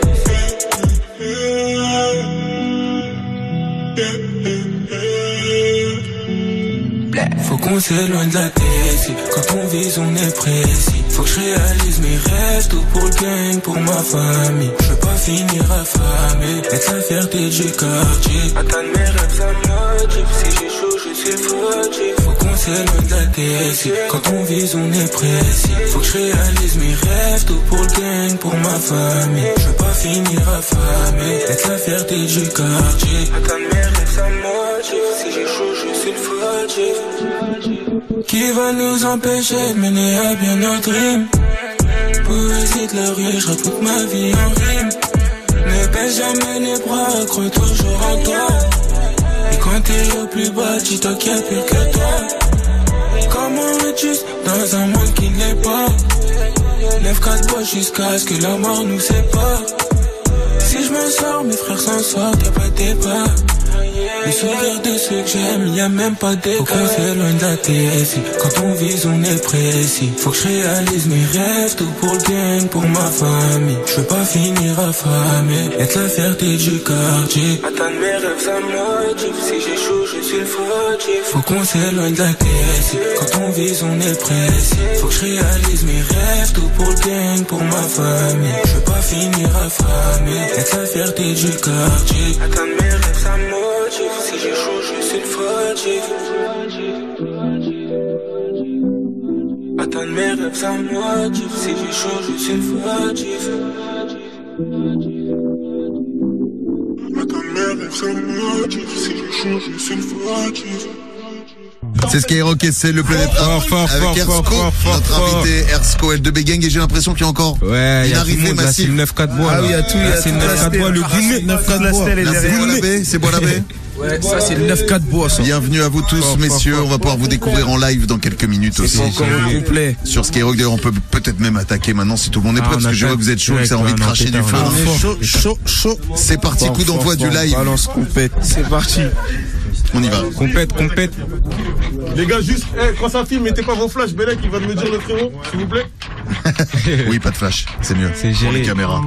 Faut qu'on s'éloigne de la DSI. Quand on vise, on est précis. Faut que je réalise mes rêves, tout pour le gang, pour ma famille. Je veux pas finir affamé, être la fierté du quartier. Atteindre mes rêves, ça me motive. Si j'ai chaud, je suis fautif. Faut qu'on s'éloigne de la DSI. Quand on vise, on est précis. Faut que je réalise mes rêves, tout pour le gang, pour ma famille. Je veux pas finir affamé, être la fierté du quartier. Atteindre mes rêves, ça me motive. Si j'ai chaud, je suis fautif. Qui va nous empêcher de mener à bien notre rime? Poésie de la rue, je raconte ma vie en rime. Ne baisse jamais les bras, crois toujours en toi. Et quand t'es au plus bas, dis-toi qu'il n'y a plus que toi. Comment être juste dans un monde qui ne l'est pas? Lève 4 bois jusqu'à ce que la mort nous sépare. Si je m'en sors, mes frères s'en sortent, y'a pas de débat. Les sourires de ceux que j'aime, y'a même pas d'écart. Faut qu'on s'éloigne de la TSI. Quand on vise, on est précis. Faut que je réalise mes rêves, tout pour le gang, pour ma famille. Je veux pas finir affamé, être la fierté du quartier. Atteindre mes rêves, ça me motive. Si j'ai chaud, je suis le fautif. Faut qu'on s'éloigne de la TSI. Quand on vise, on est précis. Faut que je réalise mes rêves, tout pour le gang, pour ma famille. Je veux pas finir affamé, être la fierté du quartier. Atteindre mes rêves, ça me motive. Si j'ai chaud, je suis le fautif. Atteindre mes rêves, ça me motive. Si j'ai chaud, je suis le fautif. Mes rêves, ça me motive. Si j'ai chaud, je suis le fautif. C'est Skyrock et c'est le Planète Rap avec Ersko, notre invité Ersko L2B Gang, et j'ai l'impression qu'il y a encore une arrivée massive. C'est le 9-4 bois. Ah oui, il y a tout, il y a c'est le 9-4 bois, le Guinée. 9-4 bois. C'est Bois l'Abbé. Ouais, ça c'est le 9-4 bois. Bienvenue à vous tous, messieurs. On va pouvoir vous découvrir en live dans quelques minutes aussi. Complet. Sur Skyrock, d'ailleurs, on peut peut-être même attaquer maintenant si tout le monde est prêt, parce que je vois que vous êtes chaud, que ça a envie de cracher du feu. Chaud. C'est parti, coup d'envoi du live. Balance compète. C'est parti. On y va. Compète. Les gars, juste, quand ça filme, mettez pas vos flashs. Bellec, il va me dire le frérot, s'il vous plaît. Oui, pas de flash, c'est mieux. C'est pour les géré. caméras.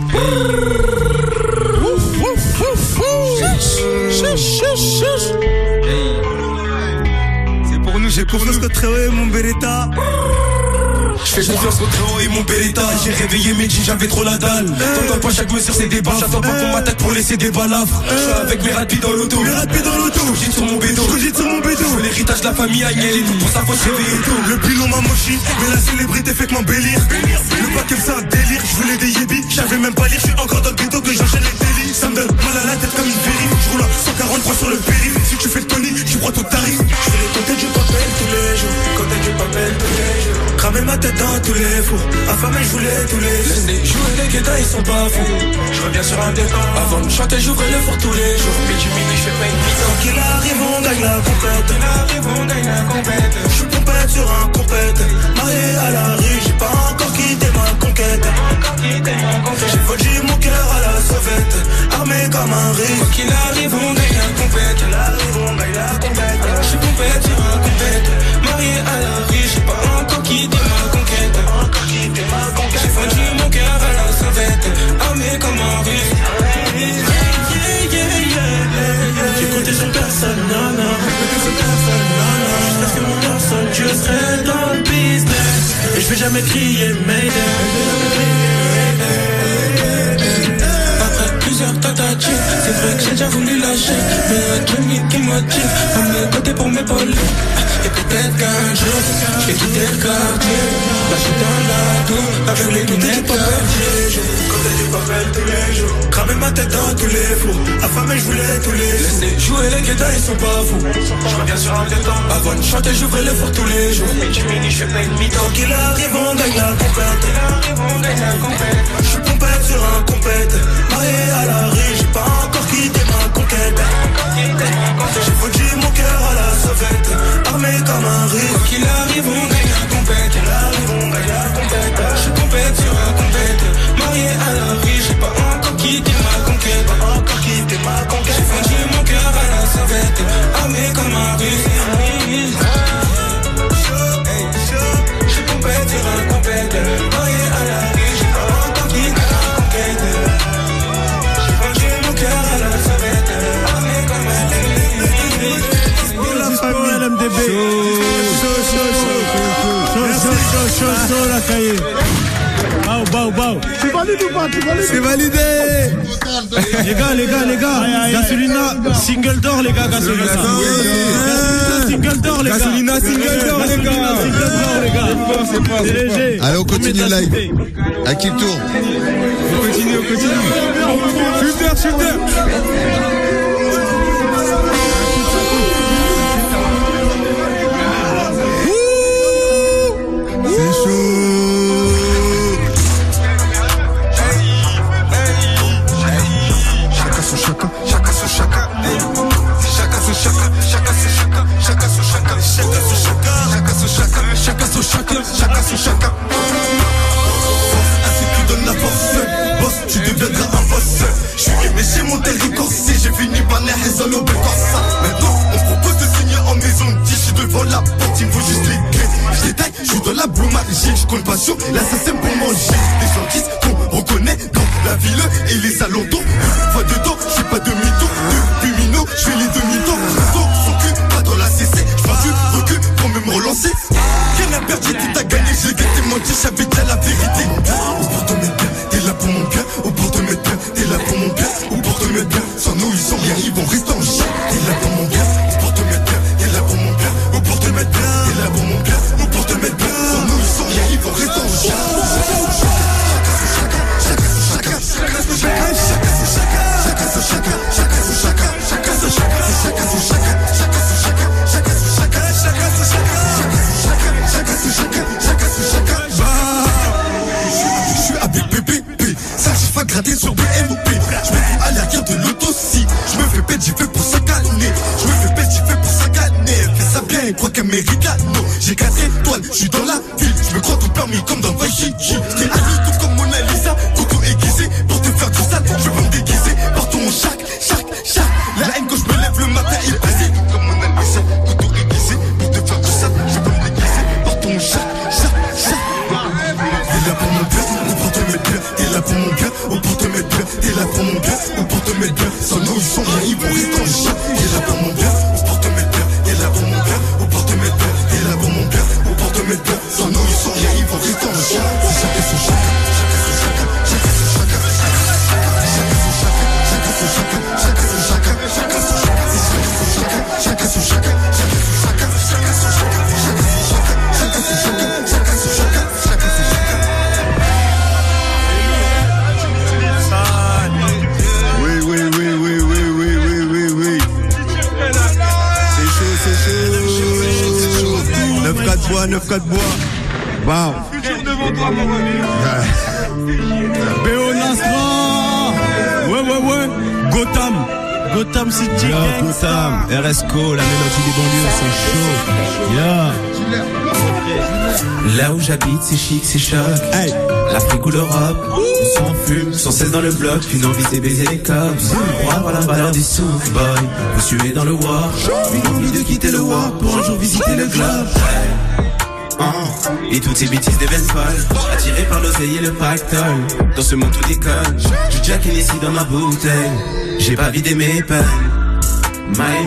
C'est pour nous, j'ai confiance que Tréo et mon Beretta. Je fais confiance au Tréo et mon Beretta. J'ai réveillé mes jeans, j'avais trop la dalle. T'entends pas chaque mesure, c'est des balles. J'attends pas qu'on m'attaque pour laisser des balafres. Je suis avec mes rapides dans l'auto. Je sur mon bédo. Je veux l'héritage de la famille Agnel et tout. Pour ça faut se réveiller tôt. Le pilon m'a mochi, mais la célébrité fait que m'embellir. Le bac c'est un délire, je voulais des yébis. J'avais même pas lire, je suis encore dans le ghetto que j'enchaîne les délits. Ça me donne mal à la tête comme une périph'. Je roule à 143 sur le périph'. Si tu fais le Tony, tu prends ton tarif. Je fais les comptes du papel tous les jours. Comptes du papel tous les jours. Cramer ma tête dans tous les fours. Affamé, je voulais tous les jours. Laisse les jouer, les guettins, ils sont pas fous. Je reviens sur un détend. Avant de chanter, j'ouvre le four tous les jours. Mais du mini, je fais pas une mi-temps. Quand il arrive, on gagne la compète. Je suis compète sur un compète. Marié à la rue, j'ai pas encore quitté ma conquête. J'ai volé mon cœur à la sauvette. Armé comme un riz. Quand il arrive, on gagne la compète. Je suis compète sur un compète. Marié à la rue, j'ai pas encore quitté ma conquête. J'ai vendu mon cœur à la sauvette. Armé comme un riz. J'ai compté sur personne, non. Jusqu'à ce que mon personne, je serai dans le business. Et je vais jamais crier Mayday. Après plusieurs tentatives, c'est vrai que j'ai déjà voulu lâcher. Mais un Johnny qui motive, à mes côtés pour m'épauler. Et peut-être qu'un jour, je vais quitter le quartier. Là, je suis dans la tour, avec les lunettes Du papel tous les jours. Cramer ma tête dans tous les fours. Affamé, je voulais tous les jours. Laissez jouer les guettins, ils sont pas fous. Je reviens sur un détend. Avant de chanter, j'ouvre le four tous les jours. Mais du mini, je fais pas une mi-temps. Quand il arrive, on gagne la compète. Je suis compète sur un compète. Marié à la rue, j'ai pas encore quitté ma conquête. J'ai foutu mon cœur à la sauvette. Armé comme un riz. Quand il arrive, on gagne la compète. Je suis compète sur un compète. Marié à la rue, j'ai pas encore quitté ma conquête. J'ai vendu mon cœur à la sauvette. Armé comme un russe. Je suis compète sur un compète. Marié à la rue, j'ai pas encore quitté ma conquête. J'ai vendu mon cœur à la sauvette. Armé comme un russe. Pour la famille LMDB. Chaud, la cahier. Bao. C'est validé ou pas? C'est validé. Les gars. Gasolina, single d'or, les gars. Gasolina, single d'or, les gars. Gasolina, single d'or, les gars. C'est léger. Allez, on continue le live. À qui le tour? On continue. Shooter. C'est chaud. Chacun. Ainsi tu donnes la force. Boss, tu deviendras un boss. Je suis aimé chez mon territoire. Si j'ai fini par les raisons au Bécorsa. Maintenant, on propose de signer en maison de 10. Je suis devant la porte, il me faut juste les clés. Je détaille, je suis dans la boue magique. Je compte pas sur l'assassin pour manger. Les gens disent qu'on reconnaît dans la ville et les alentours. Fois dedans, je fais pas demi-tour. Depuis Mino, je fais les demi-tours. Son cul, pas dans la CC. Je prends du recul pour me relancer. Rien à perdre, tout a gagné. J'ai gâté menti, j'avais déjà la vérité. Au bord de mes biens, t'es là pour mon bien. Au bord de mes biens, t'es là pour mon bien. Au bord de mes biens, sans nous ils sont rien, ils vont rester en chien. T'es là pour mon bien. Au bord de mes biens, t'es là pour mon bien. Au bord de mes biens, t'es là pour mon bien. Au bord de mes biens, sans nous ils sont rien, ils Ken sur BMP. Je me dis à la guerre de l'auto si. Je me fais pète, j'y fais pour 5 années. Je me fais pète, j'y fais pour 5 années. Elle fait ça bien, elle croit qu'elle mérite la non. J'ai 4 étoiles, je suis dans la ville. Je me crois tout permis comme dans Vajiki. T'es ami tout comme Mona Lisa, couteau aiguisé pour te faire du sale. Je veux me déguiser, partons chaque. La haine quand je me lève le matin, il brise comme Mona Lisa, couteau aiguisé pour te faire du sale. Je veux me déguiser, partons chaque. T'es là pour mon bien, ou pour te mettre bien. T'es là pour mon bien, ou pour te mettre bien. T'es là pour mon bien, ou pour te mettre bien. Sans nous ils sont rien, ils vont rester en chat. T'es là pour mon bien, ou pour te mettre bien. T'es là pour mon bien, ou pour te mettre bien. T'es là pour mon bien, ou pour te mettre bien. Sans nous ils sont rien, ils vont rester en chat. C'est chacun son chacun, chacun son chacun, chacun son chacun, chacun son chacun, chacun son chacun, chacun son chacun, chacun son chacun, chacun son chacun, chacun son chacun, chacun son chacun, chacun son chacun, chacun son chacun, chacun son chacun. Oui. C'est chaud. 9-4 bois. Wow. Béo Nasra. Ouais. Gotham City. Gotham, RSCO, la mélodie des banlieues, c'est chaud. Là où j'habite, c'est chic, c'est choc. Hey. L'Afrique ou l'Europe, on s'en fume, sans cesse dans le bloc. Une envie c'est baiser les cops. Pour avoir la valeur du souffle, boy. Vous suez dans le war. Une envie de quitter le war pour un jour visiter le globe. Et toutes ces bêtises deviennent folles. Attiré par l'oseille et le pactole. Dans ce monde tout déconne. J'ai Jack Hennessy dans ma bouteille. J'ai pas vidé mes peines. My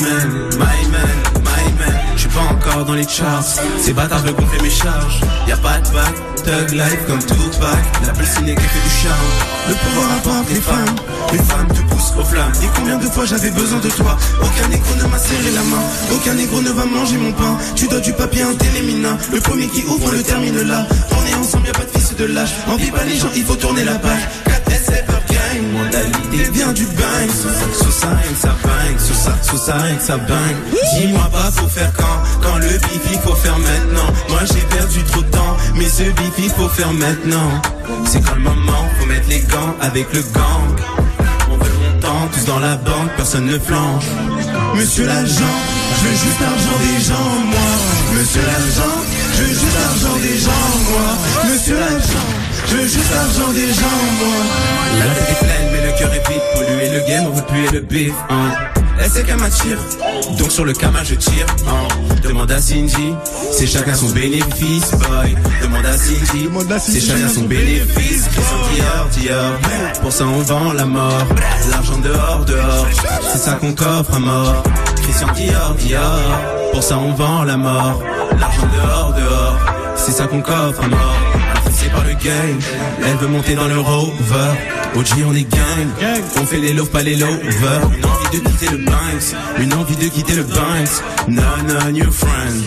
man. J'suis pas encore dans les charts. Ces bâtards veulent gonfler mes charges. Y'a pas de bac, thug life comme Tupac. La plus n'est que du charme. Le pouvoir apporte les femmes te poussent aux flammes. Et combien de fois j'avais besoin de toi. Aucun négro ne m'a serré la main. Aucun négro ne va manger mon pain. Tu dois du papier un télémina. Le premier qui ouvre le termine là. On est ensemble, y'a pas de fils de lâche. Envie pas les gens, il faut tourner la page. 4S gang, modalité vient du bang. Sous ça rien que ça bang. Sous ça rien que ça bang. Dis-moi pas faut faire quand le bif il faut faire maintenant. Moi j'ai perdu trop de temps, mais ce bif il faut faire maintenant. C'est quand le moment, faut mettre les gants avec le gang. On veut longtemps, tous dans la banque, personne ne flanche. Monsieur l'agent, je veux juste l'argent des gens, moi. Monsieur l'agent, je veux juste l'argent des gens, moi. Monsieur l'agent, je veux juste l'argent des gens, moi. La tête est pleine, mais le cœur est vide. Polluer le game, on veut puer le bif, hein. Elle sait qu'elle m'attire, donc sur le Kama je tire, hein. Demande à Cindy, c'est chacun son bénéfice, boy. Demande à Cindy, c'est chacun son bénéfice. Christian Dior, pour ça on vend la mort. L'argent dehors, c'est ça qu'on coffre à mort. Christian Dior, pour ça on vend la mort. L'argent dehors, c'est ça qu'on coffre à mort. C'est par le gang, elle veut monter dans le Rover. OG on est gang, on fait les loves pas les lovers. Une envie de quitter le Banks, une envie de quitter le Banks. No new friend,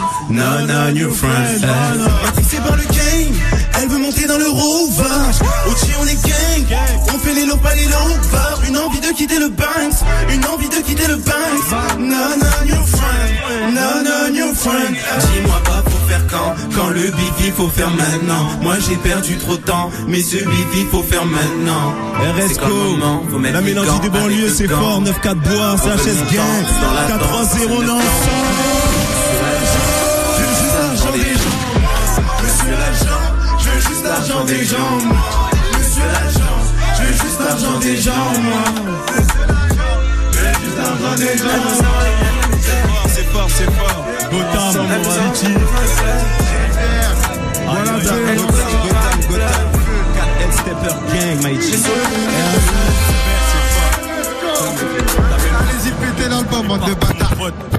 no new friend. Matrixé par le gang, elle veut monter dans le Rover. OG on est gang, on fait les loves pas les lovers. Une envie de quitter le Banks, une envie de quitter le Banks. No new friend, no new friend. Dis-moi pas faut faire quand le beef il faut faire maintenant. Moi j'ai perdu trop de temps, mais ce beef il faut faire maintenant. RSCO, la mélodie des banlieues c'est fort. 9-4 bois, CHS gang, 4-3-0 non. Je veux juste l'argent des gens. Monsieur l'agent, je veux juste l'argent des gens. Monsieur l'agent, je veux juste l'argent des gens, moi. Je veux juste l'argent des gens. C'est fort. Gotham, City. Voilà, Gotham. 4L Stepper Gang, my G. Allez-y, pétez dans le bas, bande de bâtards.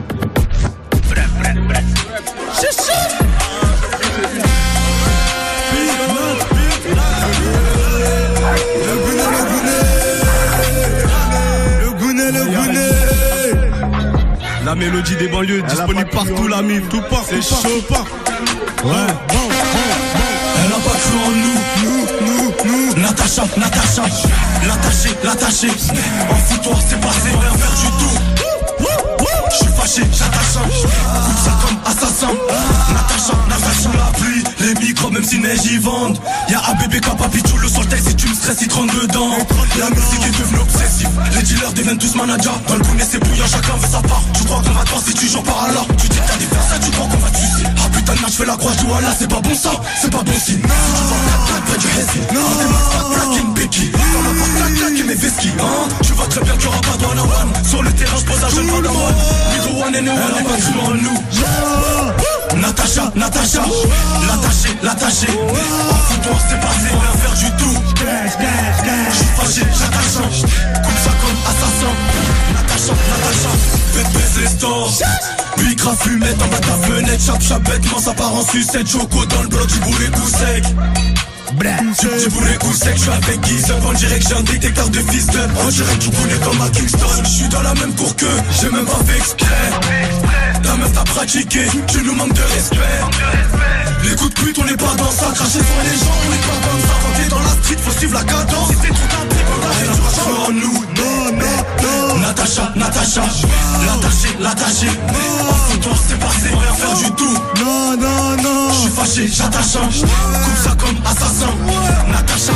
Le Gounet. La mélodie des banlieues disponible partout, la mif, tout part, c'est chaud. Ouais. Elle a pas cru en nous. Natacha, l'attaché. Enfoue-toi, c'est passé, rien faire du tout. J'suis fâché, j'attache. Coupe ça comme assassin. Natacha, la pluie, les micros, même si n'est j'y vende. Y'a ABBK, Papichou, le sur le texte, si tu me stresses, il te rentre dedans. La musique est devenue obsessive, les dealers deviennent tous managers. Dans le Kounet c'est bouillant, chacun veut sa part. Tu crois qu'on va te voir si tu joues par là. Tu dis que t'as des versets, tu crois qu'on va te sucer. Ah putain de merde, j'fais la croix, je vois là, c'est pas bon ça, c'est pas bon signe. Si tu vois 4 près du Hessi, des masques, pas de plaque et une béquille. Dans la porte, claque et mes vesquilles, hein. Tu vois très bien qu'il y aura pas de one-on-one. Sur le terrain, j'pose un jeune padawan. Nigga one and one, on va tout en nous. Natasha, l'attaché. En foutoir, c'est passé, rien faire du tout. J'suis fâché, j'attache. Coupe ça comme assassin. Natasha, faites baisser les stores. Bicra fumette en bas de ta fenêtre. Chap bêtement, ça part en sucette. Choco dans le bloc, du boulet coup sec. Du boulet coup sec, j'suis avec Giz. On dirait que j'ai un détecteur de fist-up. On dirait que tu connais comme à Kingston. J'suis dans la même cour que j'ai même pas fait exprès. Ta meuf t'a pratiqué, tu nous manques de respect. Les coups de pute, on n'est pas dans ça. Cracher sur les gens, on n'est pas comme ça. Quand t'es dans la street, faut suivre la cadence. Si c'est trop tapé, on lâche du rachat en nous. Non. Natasha, l'attaché. En foutoir, c'est passé, rien faire du tout. Non. J'suis fâché, j'attache. Coupe ça comme assassin. Natasha.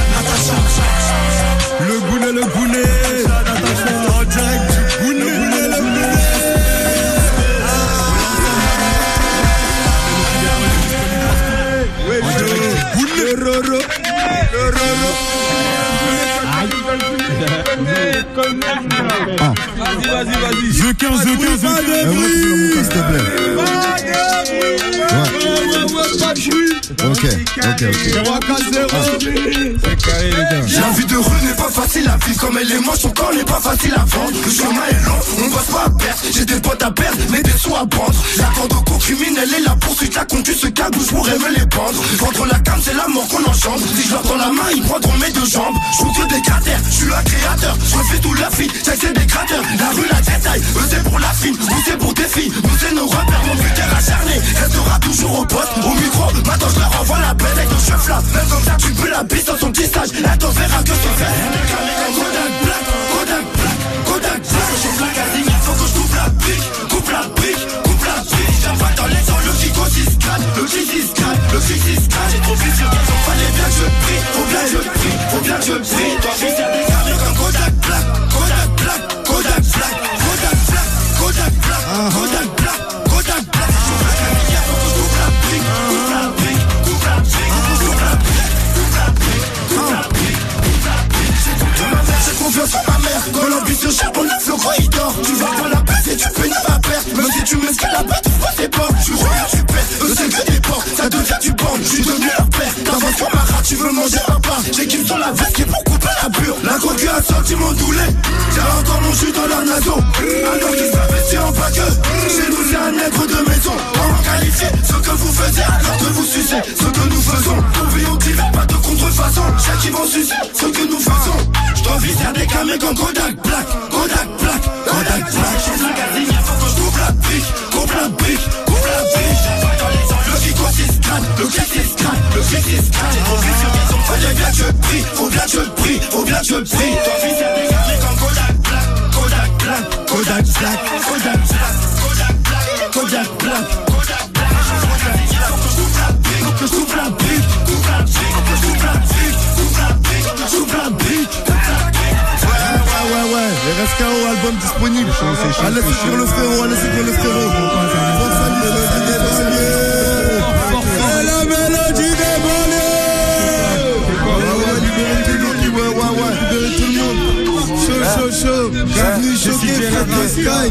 Le goulet. En direct du goulet. Vas-y. The 15. S'il te plaît. Ok. La vie de rue n'est pas facile à vivre. Comme elle est moche, son corps n'est pas facile à vendre. Le chemin est long, on bosse pas à perdre. J'ai des potes à perdre, mais des sous à prendre. La corde au cours criminel et la poursuite, la conduite se cagouche, je pourrais me les pendre. Contre la cam, c'est la mort qu'on enchante. Si je leur tends la main, ils prendront mes deux jambes. Je trouve que des cratères, je suis un créateur. Je refais tout la vie, j'accède des cratères. La rue, la détaille, eux c'est pour la fine, vous c'est pour des filles. Nous c'est nos repères, mon but est acharné. Restera toujours au poste, au micro. Maintenant je leur envoie la bête avec le chef là. Même comme ça, tu peux la bise dans son petit stage. Elle t'en verra que c'est fait. Kodak Black. J'ai la casine, faut que je coupe la brique. J'avale dans les ans, le kick aussi se gratte. J'ai trop vu sur gazon, fallait bien que je prie. Faut bien que je prie. Toi, fils, y'a des carrières comme Kodak Black. Confiance en ma mère, quand l'ambition charbonne, le corridor. Tu vas pas la baisse et tu peux pas perdre. Même si tu m'escales la bête, c'est pas. Tu reviens, tu perds, eux c'est que des porcs. Ça devient du banc, je suis devenu leur père. T'avances sur ma rate, tu veux manger un pain. J'équipe sur la veste qui est pour couper la pure. La coquille a sorti mon doulet. J'ai encore mon jus dans la naso. Un homme qui s'investit en pas que. Chez nous c'est un nègre de maison. On qualifié ce que vous faisiez alors que vous sucez. Ce que nous faisons, on divers, pas de contrefaçon. Chaque qui vont sucer ce que nous faisons. J'dois viser des camés comme Kodak Black. J'ai de la gardinière, faut que je coupe la brique. J'avale dans les ans, le kick aussi se gratte. J'ai trop vu sur gazon, fallait bien que je prie. Faut bien que je prie. J'dois viser des camés comme Kodak Black. Faut que je coupe la brique. Ouais, RSKO, album disponible. Allez sur le frérot. La mélodie des libérez tout le monde. Chaud. Bienvenue choqué, Fred Sky.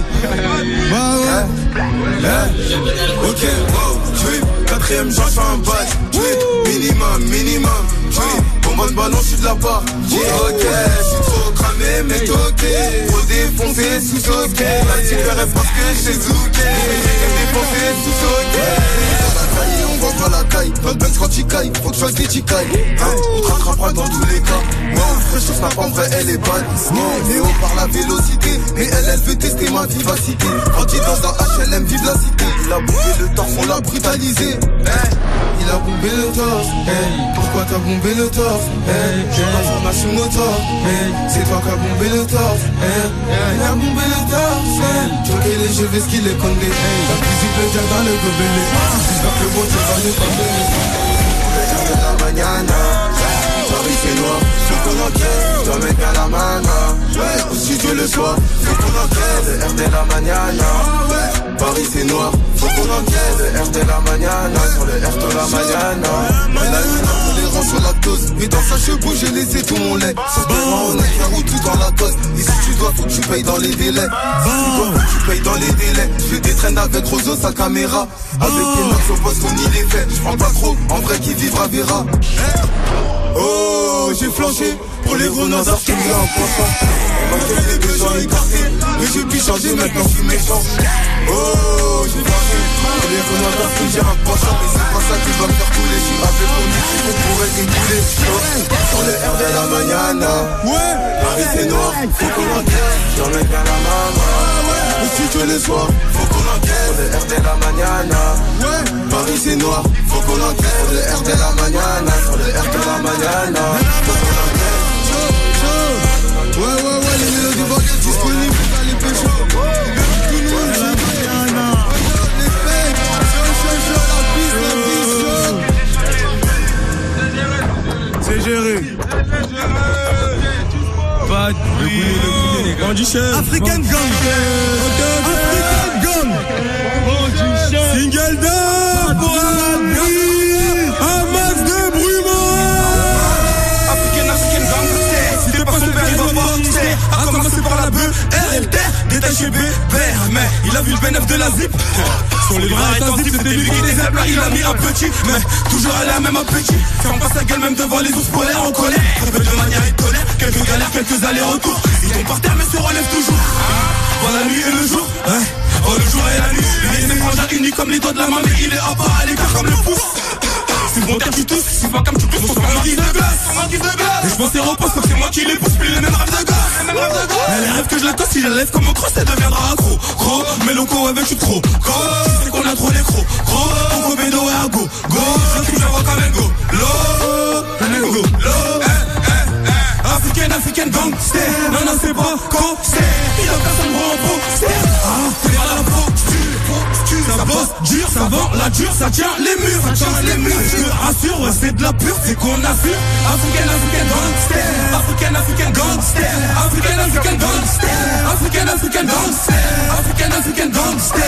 Ok, trip, 4ème genre, j'fais un bail. Trip, minimum. Trip, bonbonne ballon, j'suis de la part. Ok, j'suis trop cramé, mais toqué. Trop défoncé, sous-soqué. La cigarette parce que j'sais zouké. Défoncé, sous-soqué. On vend pas la caille, dans le Benz quand il caille, faut que je fasse des chicailles. On traquera dans tous les cas. Moi, fraîche, snap en vrai, elle est bad. Néo par la vélocité, mais elle veut tester ma vivacité. Grandi dans un HLM, vive la cité. Il a bombé le torse, on l'a brutalisé. Il a bombé le torse. Pourquoi t'as bombé le torse? J'ai l'information au torse. C'est toi qui as bombé le torse. Il a bombé le torse. Choqué les cheveux, ce qu'il est condé. La visible déjà dans le gobelet. J'espère que bon, tu vas nous pardonner. de la mañana. Paris c'est noir, faut qu'on enquête, dois mettre à la mana. Au studio le soir, faut qu'on enquête, le R de la mañana. Paris c'est noir, faut qu'on enquête, le R de la mañana. Sur le R de la mañana. Elle a une intolérance sur la cause, mais dans sa cheveux j'ai laissé tout mon lait. Sur tes mains on est frère ou tout dans la cause. Et si tu dois, faut que tu payes dans les délais. Faut que tu payes dans les délais. Je fais des traînes avec Roseau, sa caméra. Avec les notes au poste qu'on y les fait. Je prends pas trop, en vrai qui vivra verra. Oh, j'ai flanché pour les gros nasards qui me l'ont enfant. On m'a fait des gens écartés, mais j'ai pu changer, maintenant je suis méchant. Oh, j'ai flanché pour les gros nasards qui j'ai un penchant. Mais c'est pas ça qui va me faire couler, je suis avec mon équipe, on pourrait découler. Sur le R de la mañana. Ouais, Paris c'est noir, faut qu'on enquête, j'en mets bien la maman. Le studio le soir, faut qu'on enquête, sur le R de la mañana. Ouais, Paris c'est noir, faut qu'on enquête, sur le R de la mañana. Sur le R de la mañana. Ouais, les mélodies vont être disponibles, les péchos. Tout le monde, les fakes, la piste, c'est géré. Pas de bruit. Condition. African Gang. African Gang. Single d'or pour un max de brûlement. African Gang. Si t'es pas son père, il va pas. A commencer par la bœuf, RLT, détaché B, père. Mais il a vu le bénéfice de la zip. Sur les bras étant zip, c'était lui qui les a plats, il a mis un petit. Mais toujours elle a même appétit. Ferme pas sa gueule même devant les ours polaires en colère. Peu de manière étonnée, quelques galères, quelques allers-retours. Ils tombent par terre mais se relèvent toujours. Voilà la nuit et le jour, oh le jour et la nuit. Il est frangin unis comme les doigts de la main, mais il est à part à l'écart comme le pouce. C'est bon terre tu tousses, c'est pas comme tu tousses, on se fait un guise de glace. Et je pense et repose, faut que c'est moi qui les pousse, plus les mêmes rêves de gosse. Elle rêve que je la casse, si je la lève comme au cross, elle deviendra accro. Gros, mais loco avec je suis trop. Gros, tu sais qu'on a trop les crocs. Gros, on go bédo et à go. Go, je suis j'envoie comme un go. Lo, African gangster. Non, c'est pas con, c'est. Il a personne pour en poster. T'es pas la posture. Ça bosse dur, ça vend la dure, ça tient les murs. Je te rassure, ouais, c'est de la pure, c'est qu'on assure. African gangster. African gangster. African gangster. African gangster. African gangster.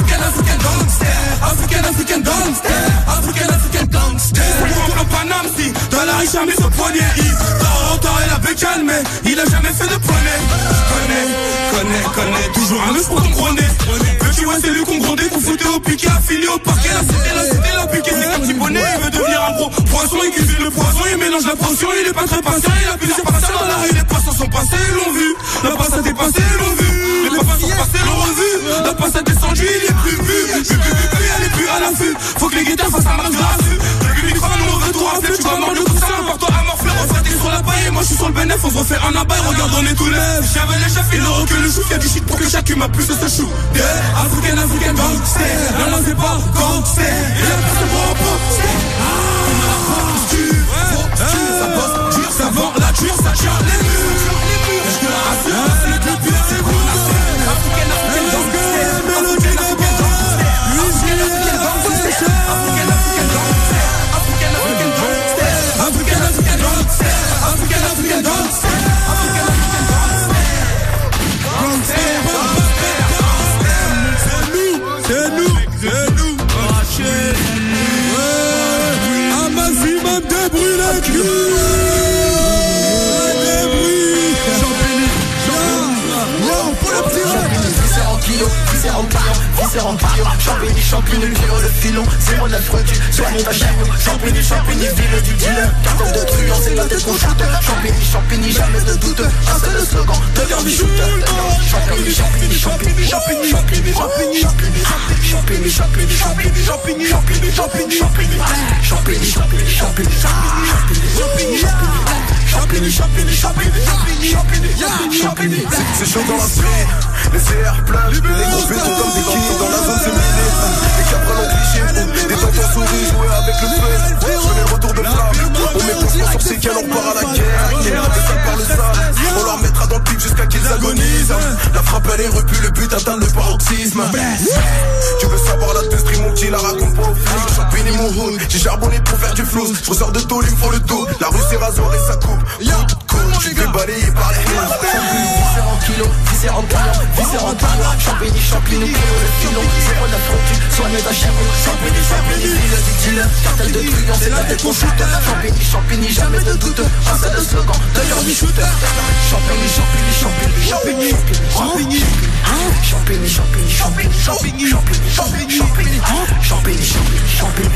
African gangster. Pour le Paname, si dans la riche armée ce poignet, il et la bécane, mais il a jamais fait de poney. Connais, toujours un neuf pour ton gros nez. Petit ouais, c'est lui qu'on grondait, qu'on foutait au piquet, a fini au parquet, la cité, la piqué, c'est qu'un petit bonnet, il veut devenir un gros poisson, il cuisine le poisson, il mélange la potion, il est pas très patient, il a plusieurs patients dans la rue, les poissons sont passés, ils l'ont vu, la passe a dépassé, ils l'ont vu, les papas sont passés, l'ont revu, la passe a descendu, il est plus vu, elle est plus à l'affût, faut que les guetteurs fassent un match gratuit, le micro, nous on veut tout rafler, tu vas mordre le coussin, porte-toi à morfler, refrater sur la paille, moi je suis sur le bénéf, on se refait un abat, regarde on est tous neufs, j'avais les chefs, il aura que le chou, y'a du shit pour que chacun m'a plus ce chou, African gangster, non c'est pas gangster, il a personne pour en poster, ça bosse dur, ça vend la dure, ça tient les murs, je te rassure, c'est le plus pur, c'est qu'on a fait, African gangster, African c'est nous. Un maximum de bruit la cul. Champigny, le filon, c'est mon alpha du soir ta champigny, ville du dealer, carton de truand, c'est la tête qu'on shoot. Champigny, jamais de doute, un seul slogan, deviens du shooter. C'est chaud dans la street, les CR pleuvent, les gros bétons comme des quilles, dans la zone c'est mêlé. Les capres l'ont cliché, des tontons souris jouer avec le feu. Je fais les retours de flamme, on met conscience sur ces canons, on part à la guerre. Et ça par le sale, on leur mettra dans le pic jusqu'à qu'ils agonisent. La frappe elle est repue, le but atteint le paroxysme. Tu veux savoir la deux stream, mon petit la raconte pas au flic. Champigny mon hood, J'ai charbonné pour faire du flow. Je ressors de tôle, il me faut le dos. La rue c'est rasoir et ça coupe. Je vais balayer par les hills. Viscère en kilo, viscère en kilo, viscère en kilo. Champigny, champigny, kilo le filon. 09 produit, soigne ta chèvre. Champigny, champigny, file du dealer. Cartel de truand, c'est la tête qu'on shoot. Champigny, champigny, jamais de doute. Un seul slogan, d'ailleurs du shooter. Champigny, champigny, champigny, champigny, champigny, champigny, champigny, champigny, champigny, champigny, champigny, champigny, champigny, champigny,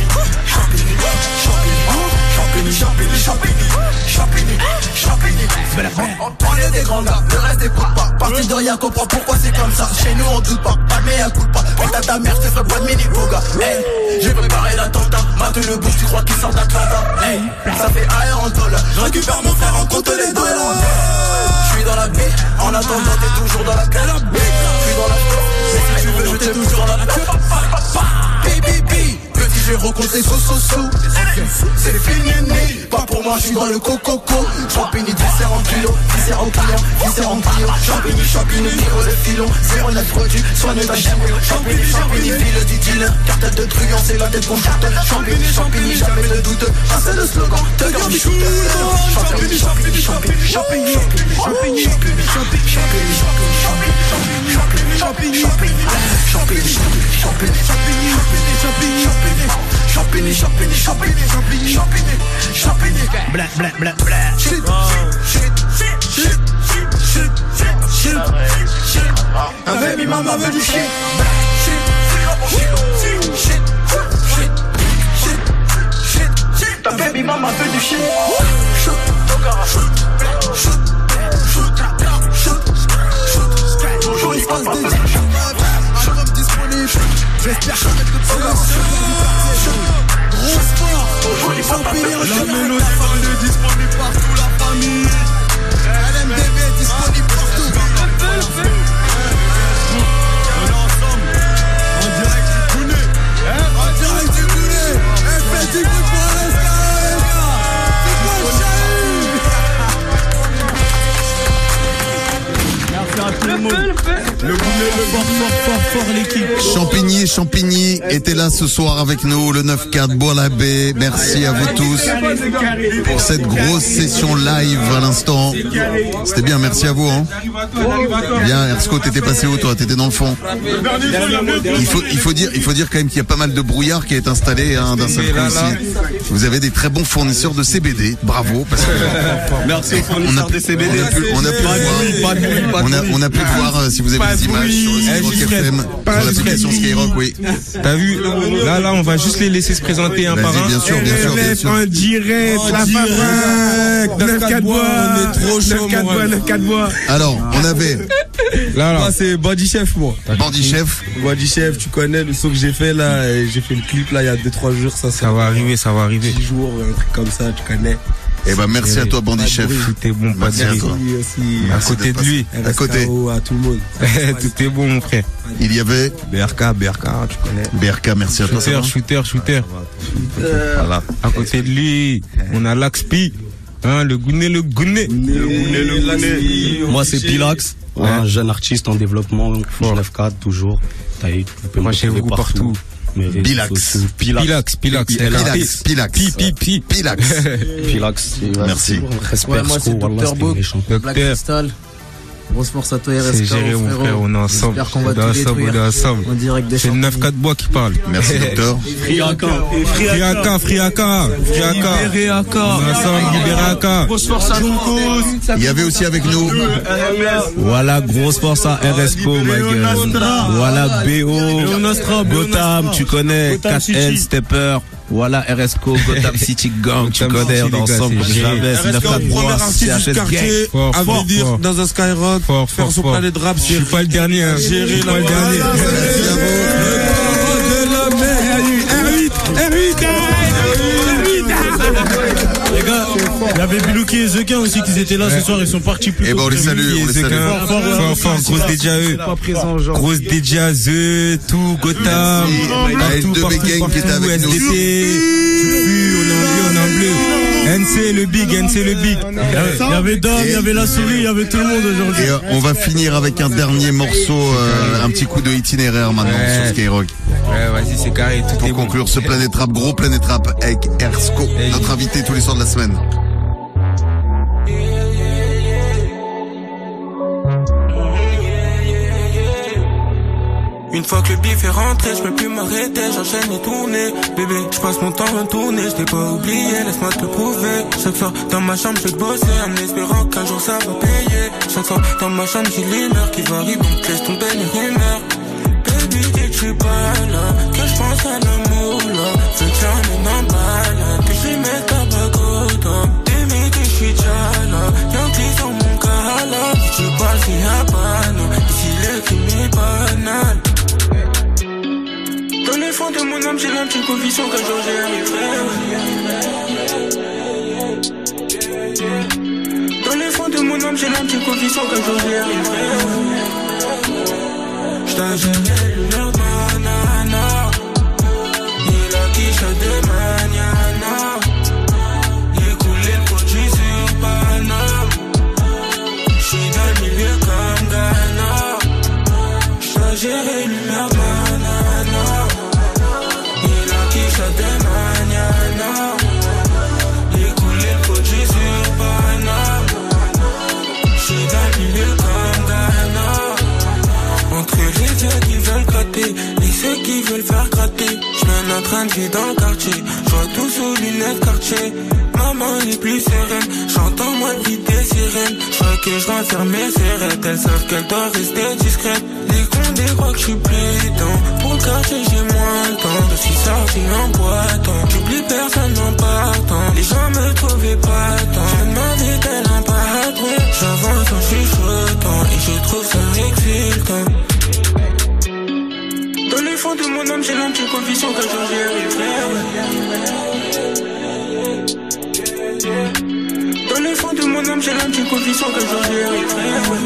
champigny, champigny, champigny. On est des grands gars, le reste écoute pas. Parti de rien, comprends pourquoi c'est comme ça. Chez nous on doute pas, pas de meilleur coup de pas. Et t'as ta mère, je te ferai pas de mini boga. Hey, j'ai préparé l'attentat, mate le bouche, tu crois qu'il sort d'Atlanta. Hey, ça fait air en dollars. Je récupère mon frère en compte les dollars. Je suis dans la baie, en attendant t'es toujours dans la queue. Je suis dans la queue, si tu veux je t'ai toujours dans la queue. Baby, petit j'ai rencontré sous. C'est fini, pas pour moi, je suis dans le coco. Champigny, viscère en kilo, viscère en kilo, viscère en kilo. Champigny, champigny, kilo le filon. 09 produit, soigne ta chèvre. Champigny, champigny, file du dealer. Cartel de truand, c'est la tête qu'on shoot. Champigny, champigny, jamais de doute. Un seul slogan, te garde du shooter. Champigny, champigny, champigny, champigny, champigny, champigny, champigny, champigny, champigny, champigny, champigny, champigny, champigny, bla bla bla bla. Shit, un baby mama veut du shit. Ta baby mama veut du shit. Bonjour les passe des j'espère que gros sport. La mélodie est disponible partout, la famille. LMDB est disponible partout. On est ensemble. En direct du Gouné. En direct du Gouné. Faites du bruit pour LSK. C'est quoi le chahut? Merci à tout le monde. Le Gouné, le fort l'équipe. Champigny était là ce soir avec nous, le 9-4 Bois-l'Abbé. Merci à vous tous pour cette grosse session live à l'instant. C'était bien, merci à vous. Hein. Bien, Ersco, t'étais passé où toi? T'étais dans le fond. Il faut dire quand même qu'il y a pas mal de brouillard qui est installé hein, d'un seul coup ici. Vous avez des très bons fournisseurs de CBD, bravo. Parce que merci aux fournisseurs de CBD. On a pu voir si vous avez des images sur Skyrock FM, sur l'application Skyrock, oui. T'as vu? Là, on va juste les laisser se présenter un par un. Bien sûr. En direct, la fabrique, 9-4 bois, on est trop chaud, 9-4 bois. Alors, on avait. Là, c'est Bandit Chef, moi. Bandit Chef, tu connais le saut que j'ai fait là, j'ai fait le clip là il y a 2-3 jours, ça va arriver. 10 jours, un truc comme ça, tu connais. Eh ben merci à toi Bandit Chef. Tout est bon, merci à toi. À côté de lui, à côté. À tout le monde. Tout est bon mon frère. Il y avait BRK, tu connais. BRK, merci à toi. Shooter. Voilà. À côté de lui, on a Laxpi, hein, le Gouné. Moi c'est Pilax, un jeune artiste en développement, 9-4 toujours. Moi chez vous partout. Pilax. Merci. Respect, moi c'est Dr. Book, Black Crystal. Grosse force à toi, RSK. C'est géré, mon frère, on est ensemble. J'espère qu'on va tout détruire. En direct des c'est le 9-4 bois qui parle. Merci, docteur. Friaka. Grosse force à Junkos. Il y avait aussi avec nous. Voilà, grosse force à RSCO, ma gueule. Voilà, BO. Gotham, tu connais. 4L, Stepper. Voilà, RSCO, Gotham City Gang, tu connais, on est ensemble comme jamais. C'est la premier artiste du quartier, à vrai dire, dans un Skyrock, faire son palais de rap. Je suis pas le dernier, hein. Gérer la les gars, il y avait Bilouki et Zekin aussi qui étaient là ce soir, ils sont partis plus tôt. Eh ben on les salue, fort, grosse déjà eux. Grosse déjà eux, tout Gotham, partout, qui était avec nous. SDP, on est en bleu. NC le big. Il y avait Dom, il y avait la souris, il y avait tout le monde aujourd'hui. Et on va finir avec un dernier morceau, un petit coup de itinéraire maintenant sur Skyrock. Ouais, vas-y, c'est carré. Tout Pour conclure ce Planète Rap, gros Planète Rap avec Ersco, notre invité tous les soirs de la semaine. Une fois que le bif est rentré, je peux plus m'arrêter, j'enchaîne les tournées. Bébé, je passe mon temps à tourner, je t'ai pas oublié, laisse-moi te le prouver. Chaque soir dans ma chambre, je vais bosser, en espérant qu'un jour ça va payer. Chaque soir dans ma chambre, j'ai l'humeur qui varie, donc laisse tomber les rumeurs. Baby, dis que je suis pas là, que je pense à l'amour là. Veux que j'emmène en balade, que je lui mette ta bague au Des midi, je suis déjà là, y'a un clip sur mon cas là. Si tu parles, c'est à panneau, ici le crime est banal. Dans les fonds de mon âme, j'ai la petite conviction qu'un jour j'y arriverai. Dans les fonds de mon âme, j'ai la petite conviction qu'un jour j'y arriverai. J't'achèterai l'humeur banana. Il a quiche de maniana. Il coulé le produit sur Paname. J'suis dans le milieu comme Ghana. J't'achèterai l'humeur banana. De maniana, écouler le produit sur Paname. J'suis dans le milieu comme Ghana. Entre les dieux qui veulent gratter et ceux qui veulent faire gratter, j'mène un train de vie dans le quartier. J'vois tout sous lunettes quartier. Maman est plus sereine, j'entends moi le vide des sirènes. J'crois que j'renferme mes serrettes, elles savent qu'elles doivent rester discrètes. Les condés croient que j'suis pétant, pour le quartier j'ai moins le temps. Je suis sorti en boitant, j'oublie personne en partant. Les gens me trouvaient pas tant, je ma vie tel un patron. J'avance en chuchotant et je trouve ça exultant. Dans les fonds de mon âme, j'ai l'intime conviction qu'un jour j'y arriverai. Dans les fonds de mon âme, j'ai l'intime conviction qu'un jour j'y arriverai.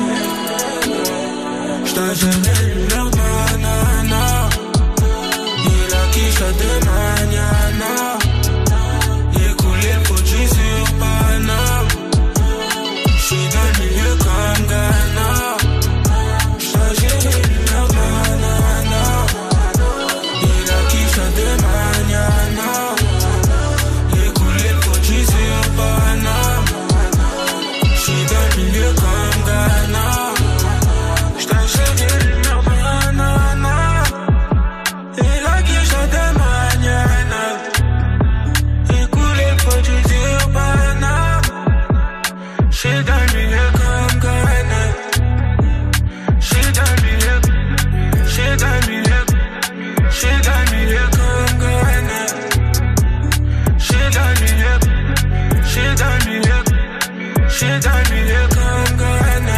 J't'achèterai l'humeur banana. Il a quiche de maniana. Il coulé le produit sur Paname. J'suis dans le milieu comme Ghana. J't'achèterai l'humeur banana. Il a quiche de maniana. Il coulé le produit sur Paname. J'suis dans le milieu comme Ghana. J't'achèterai l'humeur banana. Il a quiche de maniana. Il coulé le produit sur Paname. J'suis dans le milieu comme Ghana. J'suis dans le milieu. J'suis dans le milieu. J'suis dans le milieu comme Ghana. J'suis dans le milieu. J'suis dans le milieu. J'suis dans le milieu comme Ghana.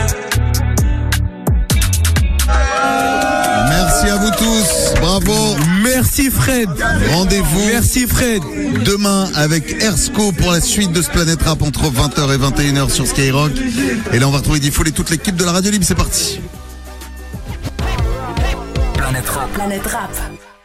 Merci à vous tous, bravo. Merci Fred. Rendez-vous. Merci Fred. Demain avec Ersco pour la suite de ce Planète Rap entre 20h et 21h sur Skyrock. Et là on va retrouver D-Fool et toute l'équipe de la Radio Libre, c'est parti. Planète Rap. Planète Rap.